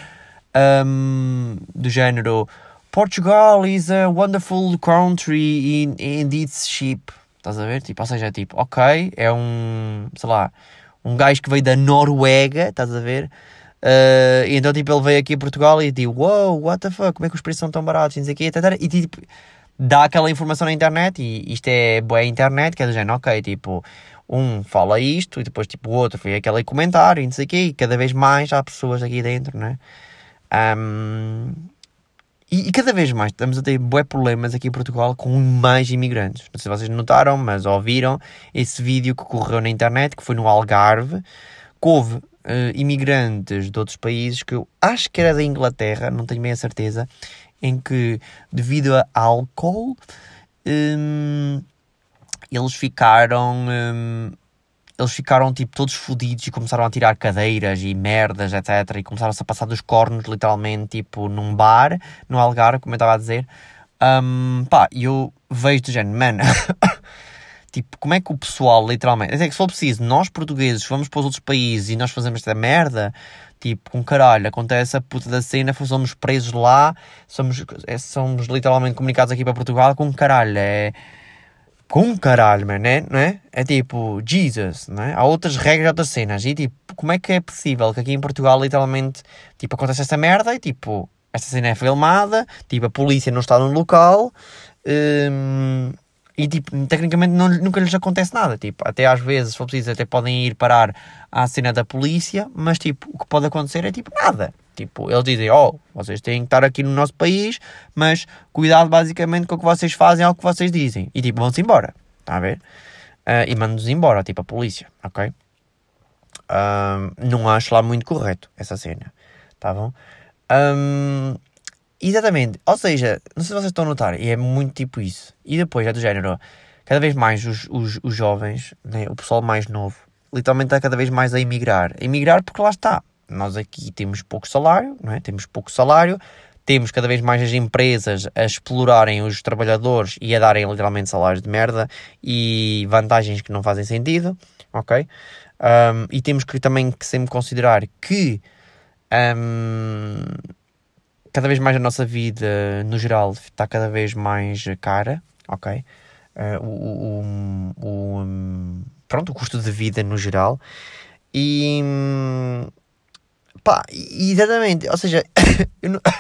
um, do género... Portugal is a wonderful country in, in its ship. Estás a ver? Tipo, ou seja, tipo, ok, é um, sei lá, um gajo que veio da Noruega, estás a ver? Uh, e então, tipo, ele veio aqui a Portugal e diz, wow, what the fuck, como é que os preços são tão baratos, não sei o quê, etcétera. E, tipo, dá aquela informação na internet, e isto é boa internet, que é do género, ok, tipo, um fala isto, e depois, tipo, o outro foi aquele comentário, e não sei o quê, e cada vez mais há pessoas aqui dentro, né? Um... E, e cada vez mais estamos a ter bué problemas aqui em Portugal com mais imigrantes. Não sei se vocês notaram, mas ouviram esse vídeo que correu na internet, que foi no Algarve, que houve uh, imigrantes de outros países, que eu acho que era da Inglaterra, não tenho bem a certeza, em que, devido a álcool, um, eles ficaram... Um, eles ficaram, tipo, todos fodidos e começaram a tirar cadeiras e merdas, etcétera. E começaram-se a passar dos cornos, literalmente, tipo, num bar, no Algarve, como eu estava a dizer. Um, pá, e eu vejo do género, mano, tipo, como é que o pessoal, literalmente... Até que se for preciso, nós portugueses vamos para os outros países e nós fazemos esta merda, tipo, com caralho, acontece a puta da cena, somos presos lá, somos, é, somos literalmente comunicados aqui para Portugal com caralho, é... Com caralho, mano, né? Não é? É tipo, Jesus, não é? Há outras regras, outras cenas. E tipo, como é que é possível que aqui em Portugal, literalmente, tipo, acontece esta merda e tipo, esta cena é filmada, tipo, a polícia não está no local, hum, e tipo, tecnicamente não, nunca lhes acontece nada. Tipo, até às vezes, se for preciso, até podem ir parar à cena da polícia, mas tipo, o que pode acontecer é tipo, nada. Tipo, eles dizem, oh, vocês têm que estar aqui no nosso país, mas cuidado basicamente com o que vocês fazem ao que vocês dizem. E tipo, vão-se embora, está a ver? Uh, e mandam-nos embora, tipo a polícia, ok? Um, não acho lá muito correto essa cena, tá bom? Um, exatamente, ou seja, não sei se vocês estão a notar, e é muito tipo isso. E depois é do género, cada vez mais os, os, os jovens, né, o pessoal mais novo, literalmente está cada vez mais a emigrar. A emigrar porque lá está. Nós aqui temos pouco salário, não é? Temos pouco salário, temos cada vez mais as empresas a explorarem os trabalhadores e a darem literalmente salários de merda e vantagens que não fazem sentido, ok? Um, e temos que também que sempre considerar que um, cada vez mais a nossa vida, no geral, está cada vez mais cara, ok? Uh, o, o, o, um, pronto, o custo de vida no geral. E... Pá, exatamente, ou seja, eu no...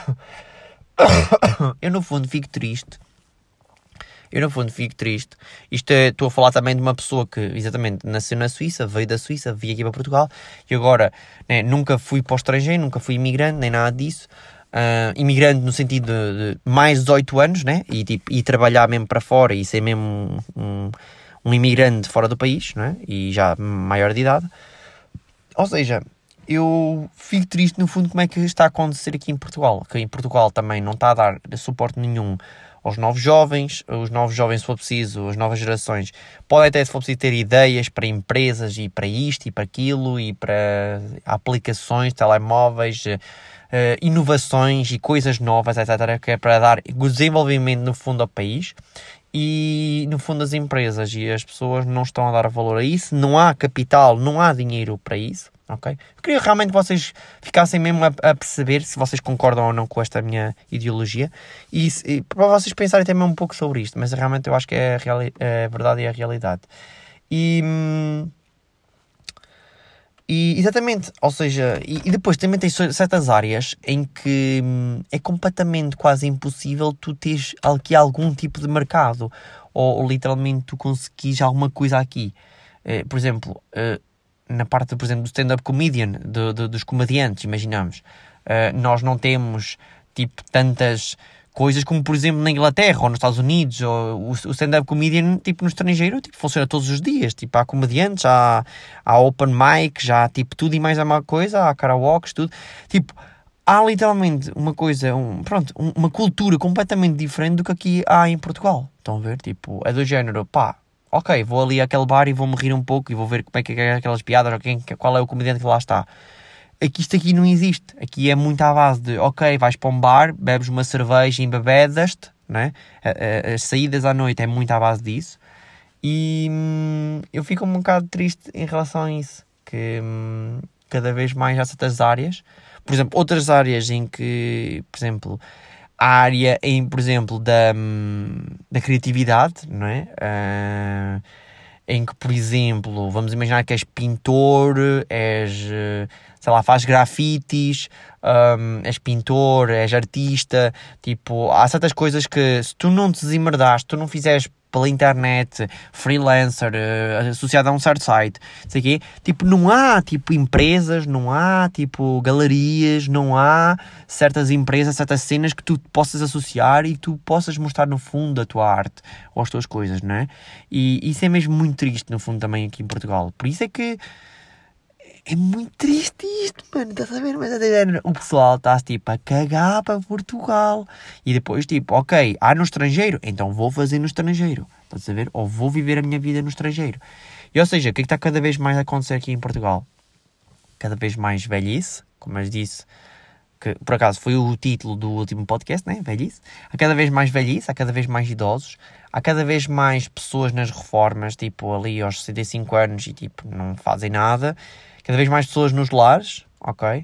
eu no fundo fico triste, eu no fundo fico triste, isto é, estou a falar também de uma pessoa que, exatamente, nasceu na Suíça, veio da Suíça, veio aqui para Portugal, e agora, né, nunca fui para o estrangeiro, nunca fui imigrante, nem nada disso, uh, imigrante no sentido de, de mais dezoito anos, né, e, tipo, e trabalhar mesmo para fora, e ser mesmo um, um, um imigrante fora do país, né, e já maior de idade, ou seja... Eu fico triste, no fundo, como é que está a acontecer aqui em Portugal. Que em Portugal também não está a dar suporte nenhum aos novos jovens, os novos jovens, se for preciso, as novas gerações, podem até, se for preciso, ter ideias para empresas e para isto e para aquilo e para aplicações, telemóveis, uh, inovações e coisas novas, etcétera, que é para dar desenvolvimento, no fundo, ao país. E, no fundo, as empresas e as pessoas não estão a dar valor a isso, não há capital, não há dinheiro para isso, ok? Eu queria realmente que vocês ficassem mesmo a, a perceber se vocês concordam ou não com esta minha ideologia e, e para vocês pensarem também um pouco sobre isto, mas realmente eu acho que é a, reali- é a verdade e a realidade. E... Hum, E, exatamente, ou seja, e, e depois também tem certas áreas em que hum, é completamente quase impossível tu teres aqui algum tipo de mercado, ou, ou literalmente tu conseguires alguma coisa aqui. Eh, por exemplo, eh, na parte, por exemplo, do stand-up comedian, do, do, dos comediantes, imaginamos, eh, nós não temos, tipo, tantas coisas como, por exemplo, na Inglaterra ou nos Estados Unidos, ou o, o stand-up comedian, tipo, no estrangeiro, tipo, funciona todos os dias. Tipo, há comediantes, há, há open mic, já há, tipo, tudo e mais alguma coisa, há karaokes, tudo. Tipo, há literalmente uma coisa, um, pronto, um, uma cultura completamente diferente do que aqui há em Portugal. Estão a ver? Tipo, é do género, pá, ok, vou ali àquele bar e vou-me rir um pouco e vou ver como é que é aquelas piadas, ou quem, qual é o comediante que lá está. Aqui, isto aqui não existe. Aqui é muito à base de, ok, vais para um bar, bebes uma cerveja e embebedas-te, né? As saídas à noite é muito à base disso. E hum, eu fico um bocado triste em relação a isso. Que hum, cada vez mais há certas áreas. Por exemplo, outras áreas em que, por exemplo, a área em, por exemplo, da, hum, da criatividade, não é? Uh, em que, por exemplo, vamos imaginar que és pintor, és, sei lá, faz grafites, um, és pintor, és artista, tipo, há certas coisas que se tu não te desemmerdares, tu não fizeres pela internet, freelancer, uh, associado a um certo site, sei quê, tipo, não há, tipo, empresas, não há, tipo, galerias, não há certas empresas, certas cenas que tu possas associar e tu possas mostrar no fundo a tua arte ou as tuas coisas, não é? E isso é mesmo muito triste, no fundo, também aqui em Portugal. Por isso é que é muito triste isto, mano, estás a ver? Mas o pessoal está tipo a cagar para Portugal. E depois tipo, ok, há no estrangeiro, então vou fazer no estrangeiro. Estás a ver? Ou vou viver a minha vida no estrangeiro. E ou seja, o que é que está cada vez mais a acontecer aqui em Portugal? Cada vez mais velhice, como eu disse, que por acaso foi o título do último podcast, né? Velhice. Há cada vez mais velhice, há cada vez mais idosos. Há cada vez mais pessoas nas reformas, tipo ali aos sessenta e cinco anos e tipo não fazem nada. Cada vez mais pessoas nos lares, ok?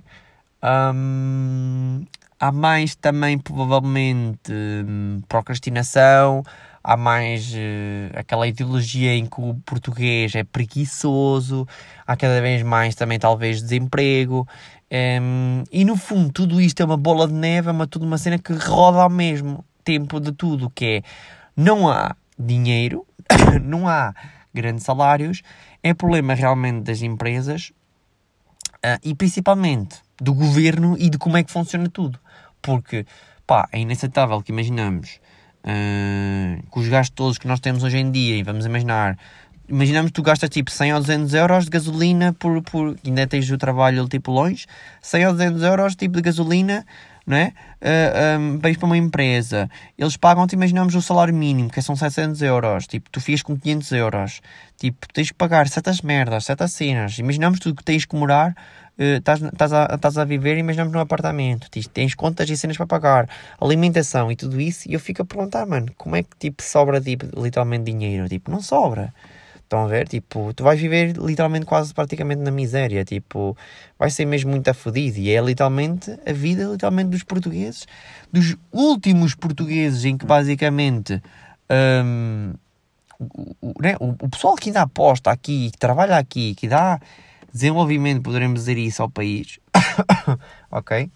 Um, há mais também, provavelmente, um, procrastinação. Há mais uh, aquela ideologia em que o português é preguiçoso. Há cada vez mais também, talvez, desemprego. Um, e, no fundo, tudo isto é uma bola de neve, é uma, tudo uma cena que roda ao mesmo tempo de tudo, que é, não há dinheiro, não há grandes salários, é problema realmente das empresas, Uh, e principalmente do governo e de como é que funciona tudo. Porque, pá, é inaceitável que imaginamos uh, com os gastos todos que nós temos hoje em dia, e vamos imaginar, imaginamos que tu gastas tipo cem ou duzentos euros de gasolina por, por ainda tens o trabalho tipo longe, cem ou duzentos euros tipo de gasolina, não é? Uh, um, vais para uma empresa, eles pagam-te, imaginamos, o salário mínimo, que são setecentos euros, tipo, tu ficas com quinhentos euros, tipo, tens que pagar certas merdas, certas cenas, imaginamos tu que tens que morar, estás uh, a, estás a viver, imaginamos num apartamento, tens, tens contas e cenas para pagar, alimentação e tudo isso, e eu fico a perguntar, mano, como é que, tipo, sobra, tipo, literalmente dinheiro? Tipo, não sobra. Estão a ver? Tipo, tu vais viver literalmente quase praticamente na miséria. Tipo, vai ser mesmo muito afodido. E é literalmente a vida literalmente dos portugueses. Dos últimos portugueses em que basicamente um, o, o, né, o, o pessoal que ainda aposta aqui, que trabalha aqui, que dá desenvolvimento, poderemos dizer isso ao país. Ok?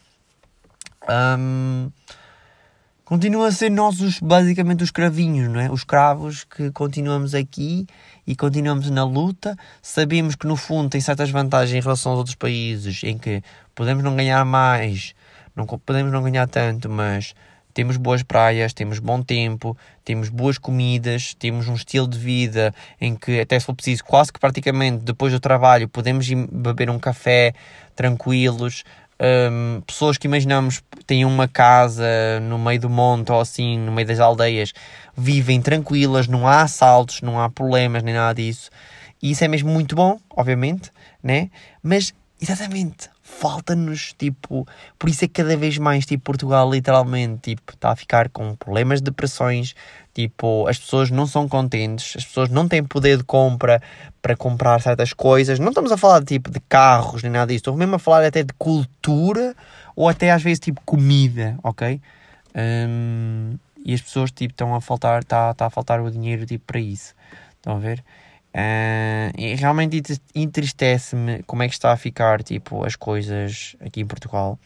Um, continua a ser nós os, basicamente os escravinhos, não é? Os escravos que continuamos aqui e continuamos na luta. Sabemos que no fundo tem certas vantagens em relação aos outros países, em que podemos não ganhar mais, não podemos não ganhar tanto, mas temos boas praias, temos bom tempo, temos boas comidas, temos um estilo de vida em que até se for preciso, quase que praticamente depois do trabalho podemos ir beber um café tranquilos. Um, pessoas que imaginamos têm uma casa no meio do monte ou assim, no meio das aldeias, vivem tranquilas, não há assaltos, não há problemas, nem nada disso. E isso é mesmo muito bom, obviamente, né? Mas, exatamente, falta-nos, tipo... Por isso é que cada vez mais, tipo, Portugal literalmente, tipo, está a ficar com problemas de depressões. Tipo, as pessoas não são contentes, as pessoas não têm poder de compra para comprar certas coisas. Não estamos a falar, tipo, de carros, nem nada disso. Estou mesmo a falar até de cultura ou até, às vezes, tipo, comida, ok? Um, e as pessoas, tipo, estão a faltar... Está tá a faltar o dinheiro, tipo, para isso. Estão a ver? Uh, e realmente entristece-me como é que está a ficar, tipo, as coisas aqui em Portugal.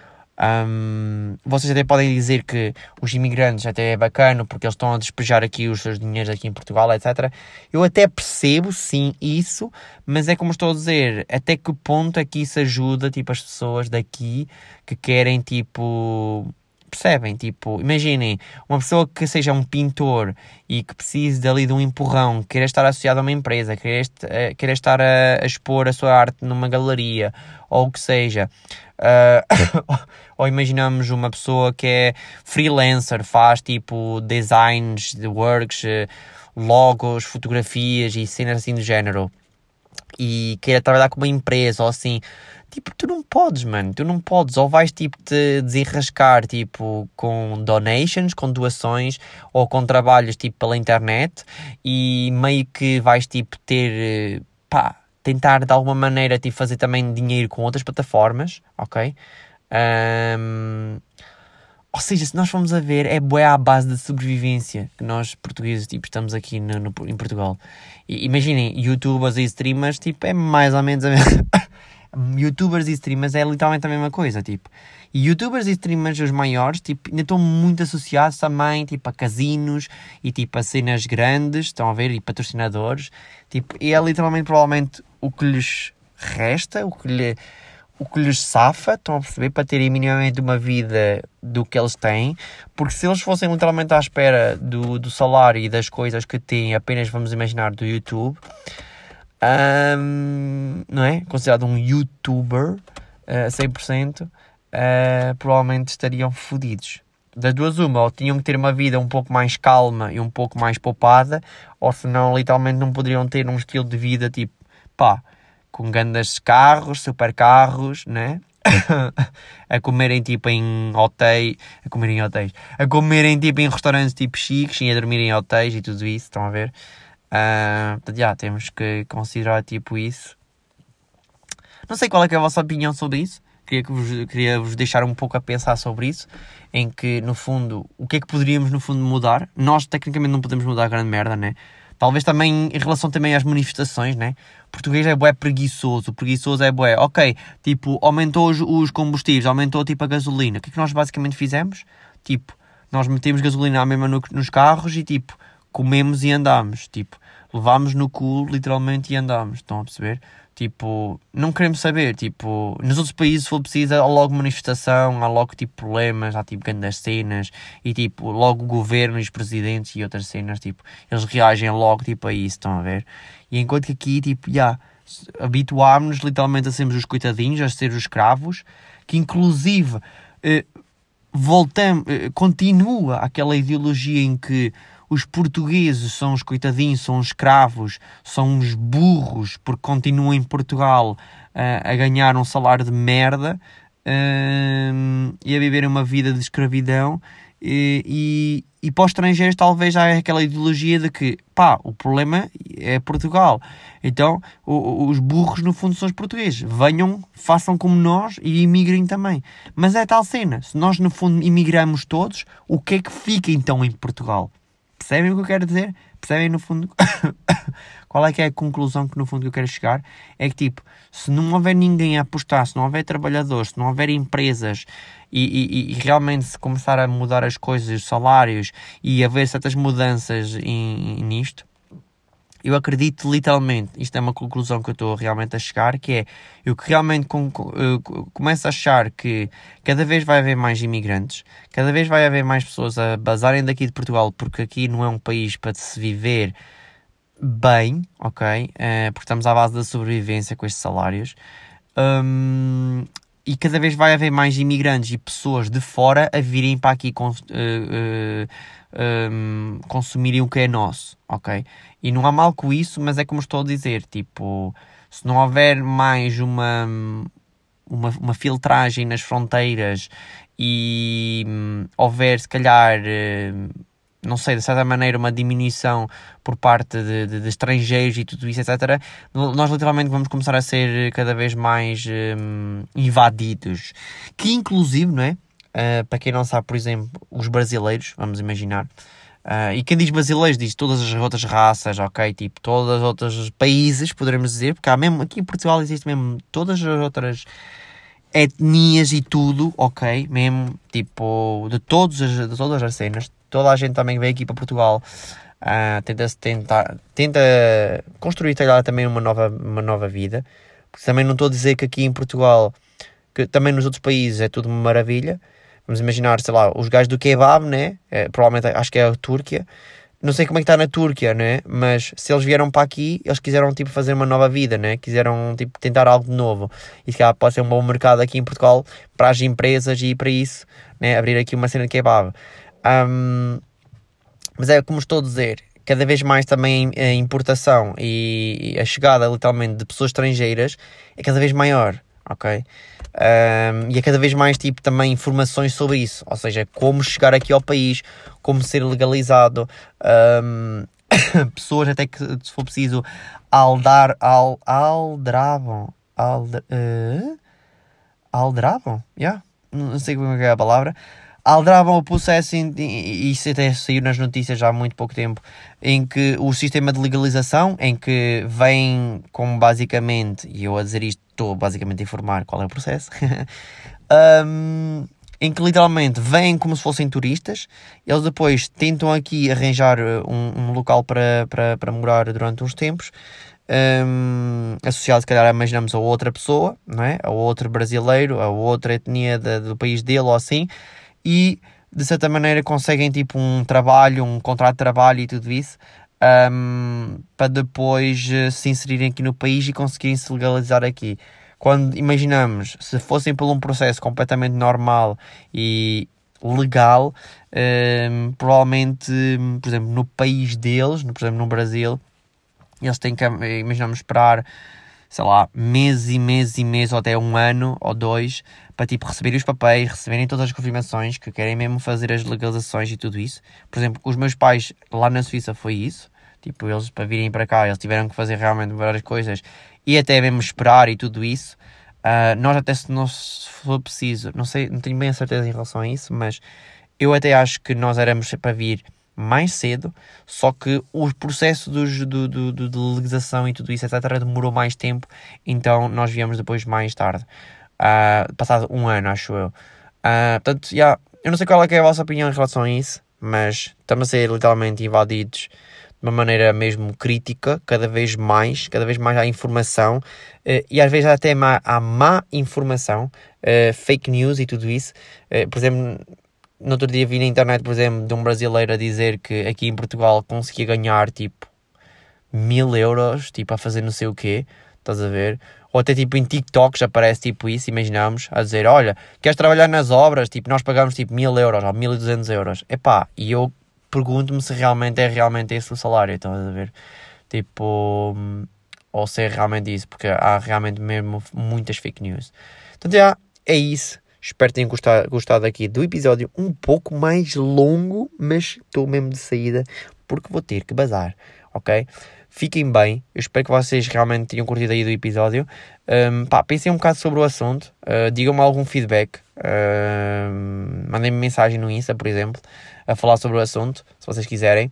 Um, vocês até podem dizer que os imigrantes até é bacana porque eles estão a despejar aqui os seus dinheiros aqui em Portugal, etcétera. Eu até percebo, sim, isso, mas é como estou a dizer, até que ponto é que isso ajuda, tipo, as pessoas daqui que querem, tipo... Percebem? Tipo, imaginem, uma pessoa que seja um pintor e que precise dali de um empurrão, queira estar associado a uma empresa, queira, est- eh, queira estar a, a expor a sua arte numa galeria, ou o que seja. Uh, ou imaginamos uma pessoa que é freelancer, faz tipo designs de works, eh, logos, fotografias e cenas assim do género. E queira trabalhar com uma empresa ou assim, tipo, tu não podes, mano, tu não podes, ou vais, tipo, te desenrascar, tipo, com donations, com doações, ou com trabalhos, tipo, pela internet, e meio que vais, tipo, ter, pá, tentar de alguma maneira, tipo, fazer também dinheiro com outras plataformas, ok? Um... Ou seja, se nós formos a ver, é bué à base da sobrevivência que nós, portugueses, tipo, estamos aqui no, no, em Portugal. E, imaginem, youtubers e streamers, tipo, é mais ou menos a mesma... youtubers e streamers é literalmente a mesma coisa, tipo. E youtubers e streamers, os maiores, tipo, ainda estão muito associados também, tipo, a casinos e, tipo, a cenas grandes, estão a ver, e patrocinadores. Tipo, e é literalmente, provavelmente, o que lhes resta, o que lhe... o que lhes safa, estão a perceber, para terem minimamente uma vida do que eles têm, porque se eles fossem literalmente à espera do, do salário e das coisas que têm, apenas vamos imaginar do YouTube, um, não é? Considerado um YouTuber a uh, cem por cento, uh, provavelmente estariam fodidos. Das duas uma, ou tinham que ter uma vida um pouco mais calma e um pouco mais poupada, ou senão literalmente não poderiam ter um estilo de vida tipo, pá, com grandes carros, super carros, né? A comerem tipo em hotéis, a comerem em hotéis, a comerem tipo em restaurantes tipo chiques e a dormir em hotéis e tudo isso, estão a ver? Uh, portanto, já, temos que considerar tipo isso. Não sei qual é que é a vossa opinião sobre isso. Queria, que vos, queria vos deixar um pouco a pensar sobre isso, em que, no fundo, o que é que poderíamos, no fundo, mudar? Nós, tecnicamente, não podemos mudar a grande merda, né? Talvez também, em relação também às manifestações, né? O português é bué preguiçoso, o preguiçoso é bué, ok, tipo, aumentou os, os combustíveis, aumentou, tipo, a gasolina. O que é que nós basicamente fizemos? Tipo, nós metemos gasolina à mesma no, nos carros e, tipo, comemos e andamos, tipo, levámos no cu, literalmente, e andamos, estão a perceber? Tipo, não queremos saber, tipo, nos outros países, se for preciso, há logo manifestação, há logo, tipo, problemas, há, tipo, grandes cenas, e, tipo, logo o governo e os presidentes e outras cenas, tipo, eles reagem logo, tipo, a isso, estão a ver? E enquanto que aqui, tipo, já, yeah, habituámos-nos, literalmente, a sermos os coitadinhos, a ser os escravos, que, inclusive, eh, voltamos, eh, continua aquela ideologia em que os portugueses são os coitadinhos, são os escravos, são os burros, porque continuam em Portugal uh, a ganhar um salário de merda uh, e a viverem uma vida de escravidão. E, e, e para os estrangeiros talvez já é aquela ideologia de que, pá, o problema é Portugal. Então, o, os burros no fundo são os portugueses. Venham, façam como nós e imigrem também. Mas é tal cena. Se nós no fundo imigramos todos, o que é que fica então em Portugal? Percebem o que eu quero dizer? Percebem no fundo? Qual é que é a conclusão que no fundo eu quero chegar? É que tipo, se não houver ninguém a apostar, se não houver trabalhadores, se não houver empresas e, e, e realmente se começar a mudar as coisas, os salários e haver certas mudanças em, em, nisto, eu acredito literalmente, isto é uma conclusão que eu estou realmente a chegar, que é, eu que realmente com, com, eu começo a achar que cada vez vai haver mais imigrantes, cada vez vai haver mais pessoas a basarem daqui de Portugal, porque aqui não é um país para se viver bem, ok? Uh, porque estamos à base da sobrevivência com estes salários. Um, e cada vez vai haver mais imigrantes e pessoas de fora a virem para aqui com, uh, uh, um, consumirem o que é nosso, ok? E não há mal com isso, mas é como estou a dizer, tipo, se não houver mais uma, uma, uma filtragem nas fronteiras e hum, houver, se calhar, uh, não sei, de certa maneira, uma diminuição por parte de, de, de estrangeiros e tudo isso, etcétera, nós literalmente vamos começar a ser cada vez mais hum, invadidos. Que inclusive, não é? Uh, para quem não sabe, por exemplo, os brasileiros, vamos imaginar, uh, e quem diz brasileiros diz todas as outras raças, ok? Tipo, todos os outros países, poderemos dizer, porque há mesmo, aqui em Portugal existe mesmo todas as outras etnias e tudo, ok? Mesmo, tipo, de, todos as, de todas as cenas. Toda a gente também vem aqui para Portugal, uh, tenta, tenta, tenta construir também uma nova, uma nova vida. Porque também não estou a dizer que aqui em Portugal, que também nos outros países é tudo uma maravilha. Vamos imaginar, sei lá, os gajos do kebab, né? É, provavelmente acho que é a Turquia. Não sei como é que está na Turquia, né? Mas se eles vieram para aqui, eles quiseram tipo fazer uma nova vida, né? Quiseram tipo tentar algo de novo. E se calhar pode ser um bom mercado aqui em Portugal para as empresas e para isso, né? Abrir aqui uma cena de kebab. Um, mas é como estou a dizer, cada vez mais também a importação e a chegada literalmente de pessoas estrangeiras é cada vez maior, ok? Um, e é cada vez mais tipo também informações sobre isso, ou seja, como chegar aqui ao país, como ser legalizado, um, pessoas até que se for preciso aldar, al, aldravam, aldra, uh, aldravam, yeah, não sei como é que é a palavra. Aldravam o processo, e isso até saiu nas notícias já há muito pouco tempo, em que o sistema de legalização, em que vem como basicamente, e eu a dizer isto estou basicamente a informar qual é o processo, um, em que literalmente vêm como se fossem turistas, eles depois tentam aqui arranjar um, um local para, para, para morar durante uns tempos, um, associado se calhar imaginamos a outra pessoa, não é? A outro brasileiro, a outra etnia de, do país dele ou assim, e de certa maneira conseguem tipo um trabalho, um contrato de trabalho e tudo isso, um, para depois uh, se inserirem aqui no país e conseguirem se legalizar aqui. Quando imaginamos, se fossem por um processo completamente normal e legal, um, provavelmente, por exemplo, no país deles, por exemplo no Brasil, eles têm que, imaginamos, esperar, sei lá, meses e meses e meses, ou até um ano ou dois, para tipo receberem os papéis, receberem todas as confirmações, que querem mesmo fazer as legalizações e tudo isso. Por exemplo, os meus pais lá na Suíça foi isso, tipo, eles para virem para cá, eles tiveram que fazer realmente várias coisas, e até mesmo esperar e tudo isso. Uh, nós até se não for preciso, não sei, não tenho bem a certeza em relação a isso, mas eu até acho que nós éramos para vir mais cedo, só que o processo dos, do, do, do, de legalização e tudo isso, etcétera, demorou mais tempo, então nós viemos depois mais tarde, uh, passado um ano, acho eu. Uh, portanto, yeah, eu não sei qual é, que é a vossa opinião em relação a isso, mas estamos a ser literalmente invadidos de uma maneira mesmo crítica, cada vez mais, cada vez mais há informação, uh, e às vezes até má, há má informação, uh, fake news e tudo isso. Uh, por exemplo, no outro dia vi na internet, por exemplo, de um brasileiro a dizer que aqui em Portugal conseguia ganhar, tipo, mil euros, tipo, a fazer não sei o quê, estás a ver? Ou até, tipo, em TikTok já aparece, tipo, isso, imaginamos, a dizer, olha, queres trabalhar nas obras? Tipo, nós pagamos, tipo, mil euros ou mil e duzentos euros. Epá, e eu pergunto-me se realmente é realmente esse o salário, estás a ver? Tipo, ou se é realmente isso, porque há realmente mesmo muitas fake news. Então, já, é isso. Espero que tenham gostado, gostado aqui do episódio um pouco mais longo, mas estou mesmo de saída porque vou ter que bazar, ok? Fiquem bem, eu espero que vocês realmente tenham curtido aí do episódio. Um, pá, pensem um bocado sobre o assunto, uh, digam-me algum feedback, uh, mandem-me mensagem no Insta, por exemplo, a falar sobre o assunto, se vocês quiserem.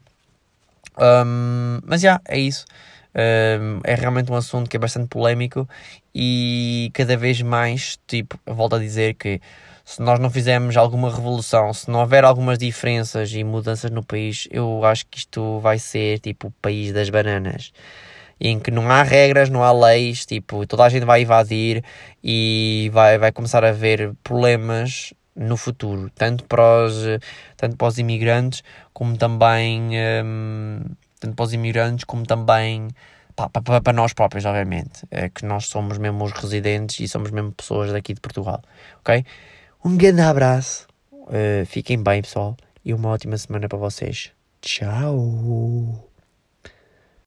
Um, mas já, é isso. Um, é realmente um assunto que é bastante polémico e cada vez mais, tipo, eu volto a dizer que se nós não fizermos alguma revolução, se não houver algumas diferenças e mudanças no país, eu acho que isto vai ser tipo o país das bananas, em que não há regras, não há leis, tipo, toda a gente vai invadir e vai, vai começar a haver problemas no futuro, tanto para os, tanto para os imigrantes como também um, tanto para os imigrantes como também para nós próprios, obviamente, é que nós somos mesmo os residentes e somos mesmo pessoas daqui de Portugal, ok? Um grande abraço, uh, fiquem bem, pessoal, e uma ótima semana para vocês. Tchau!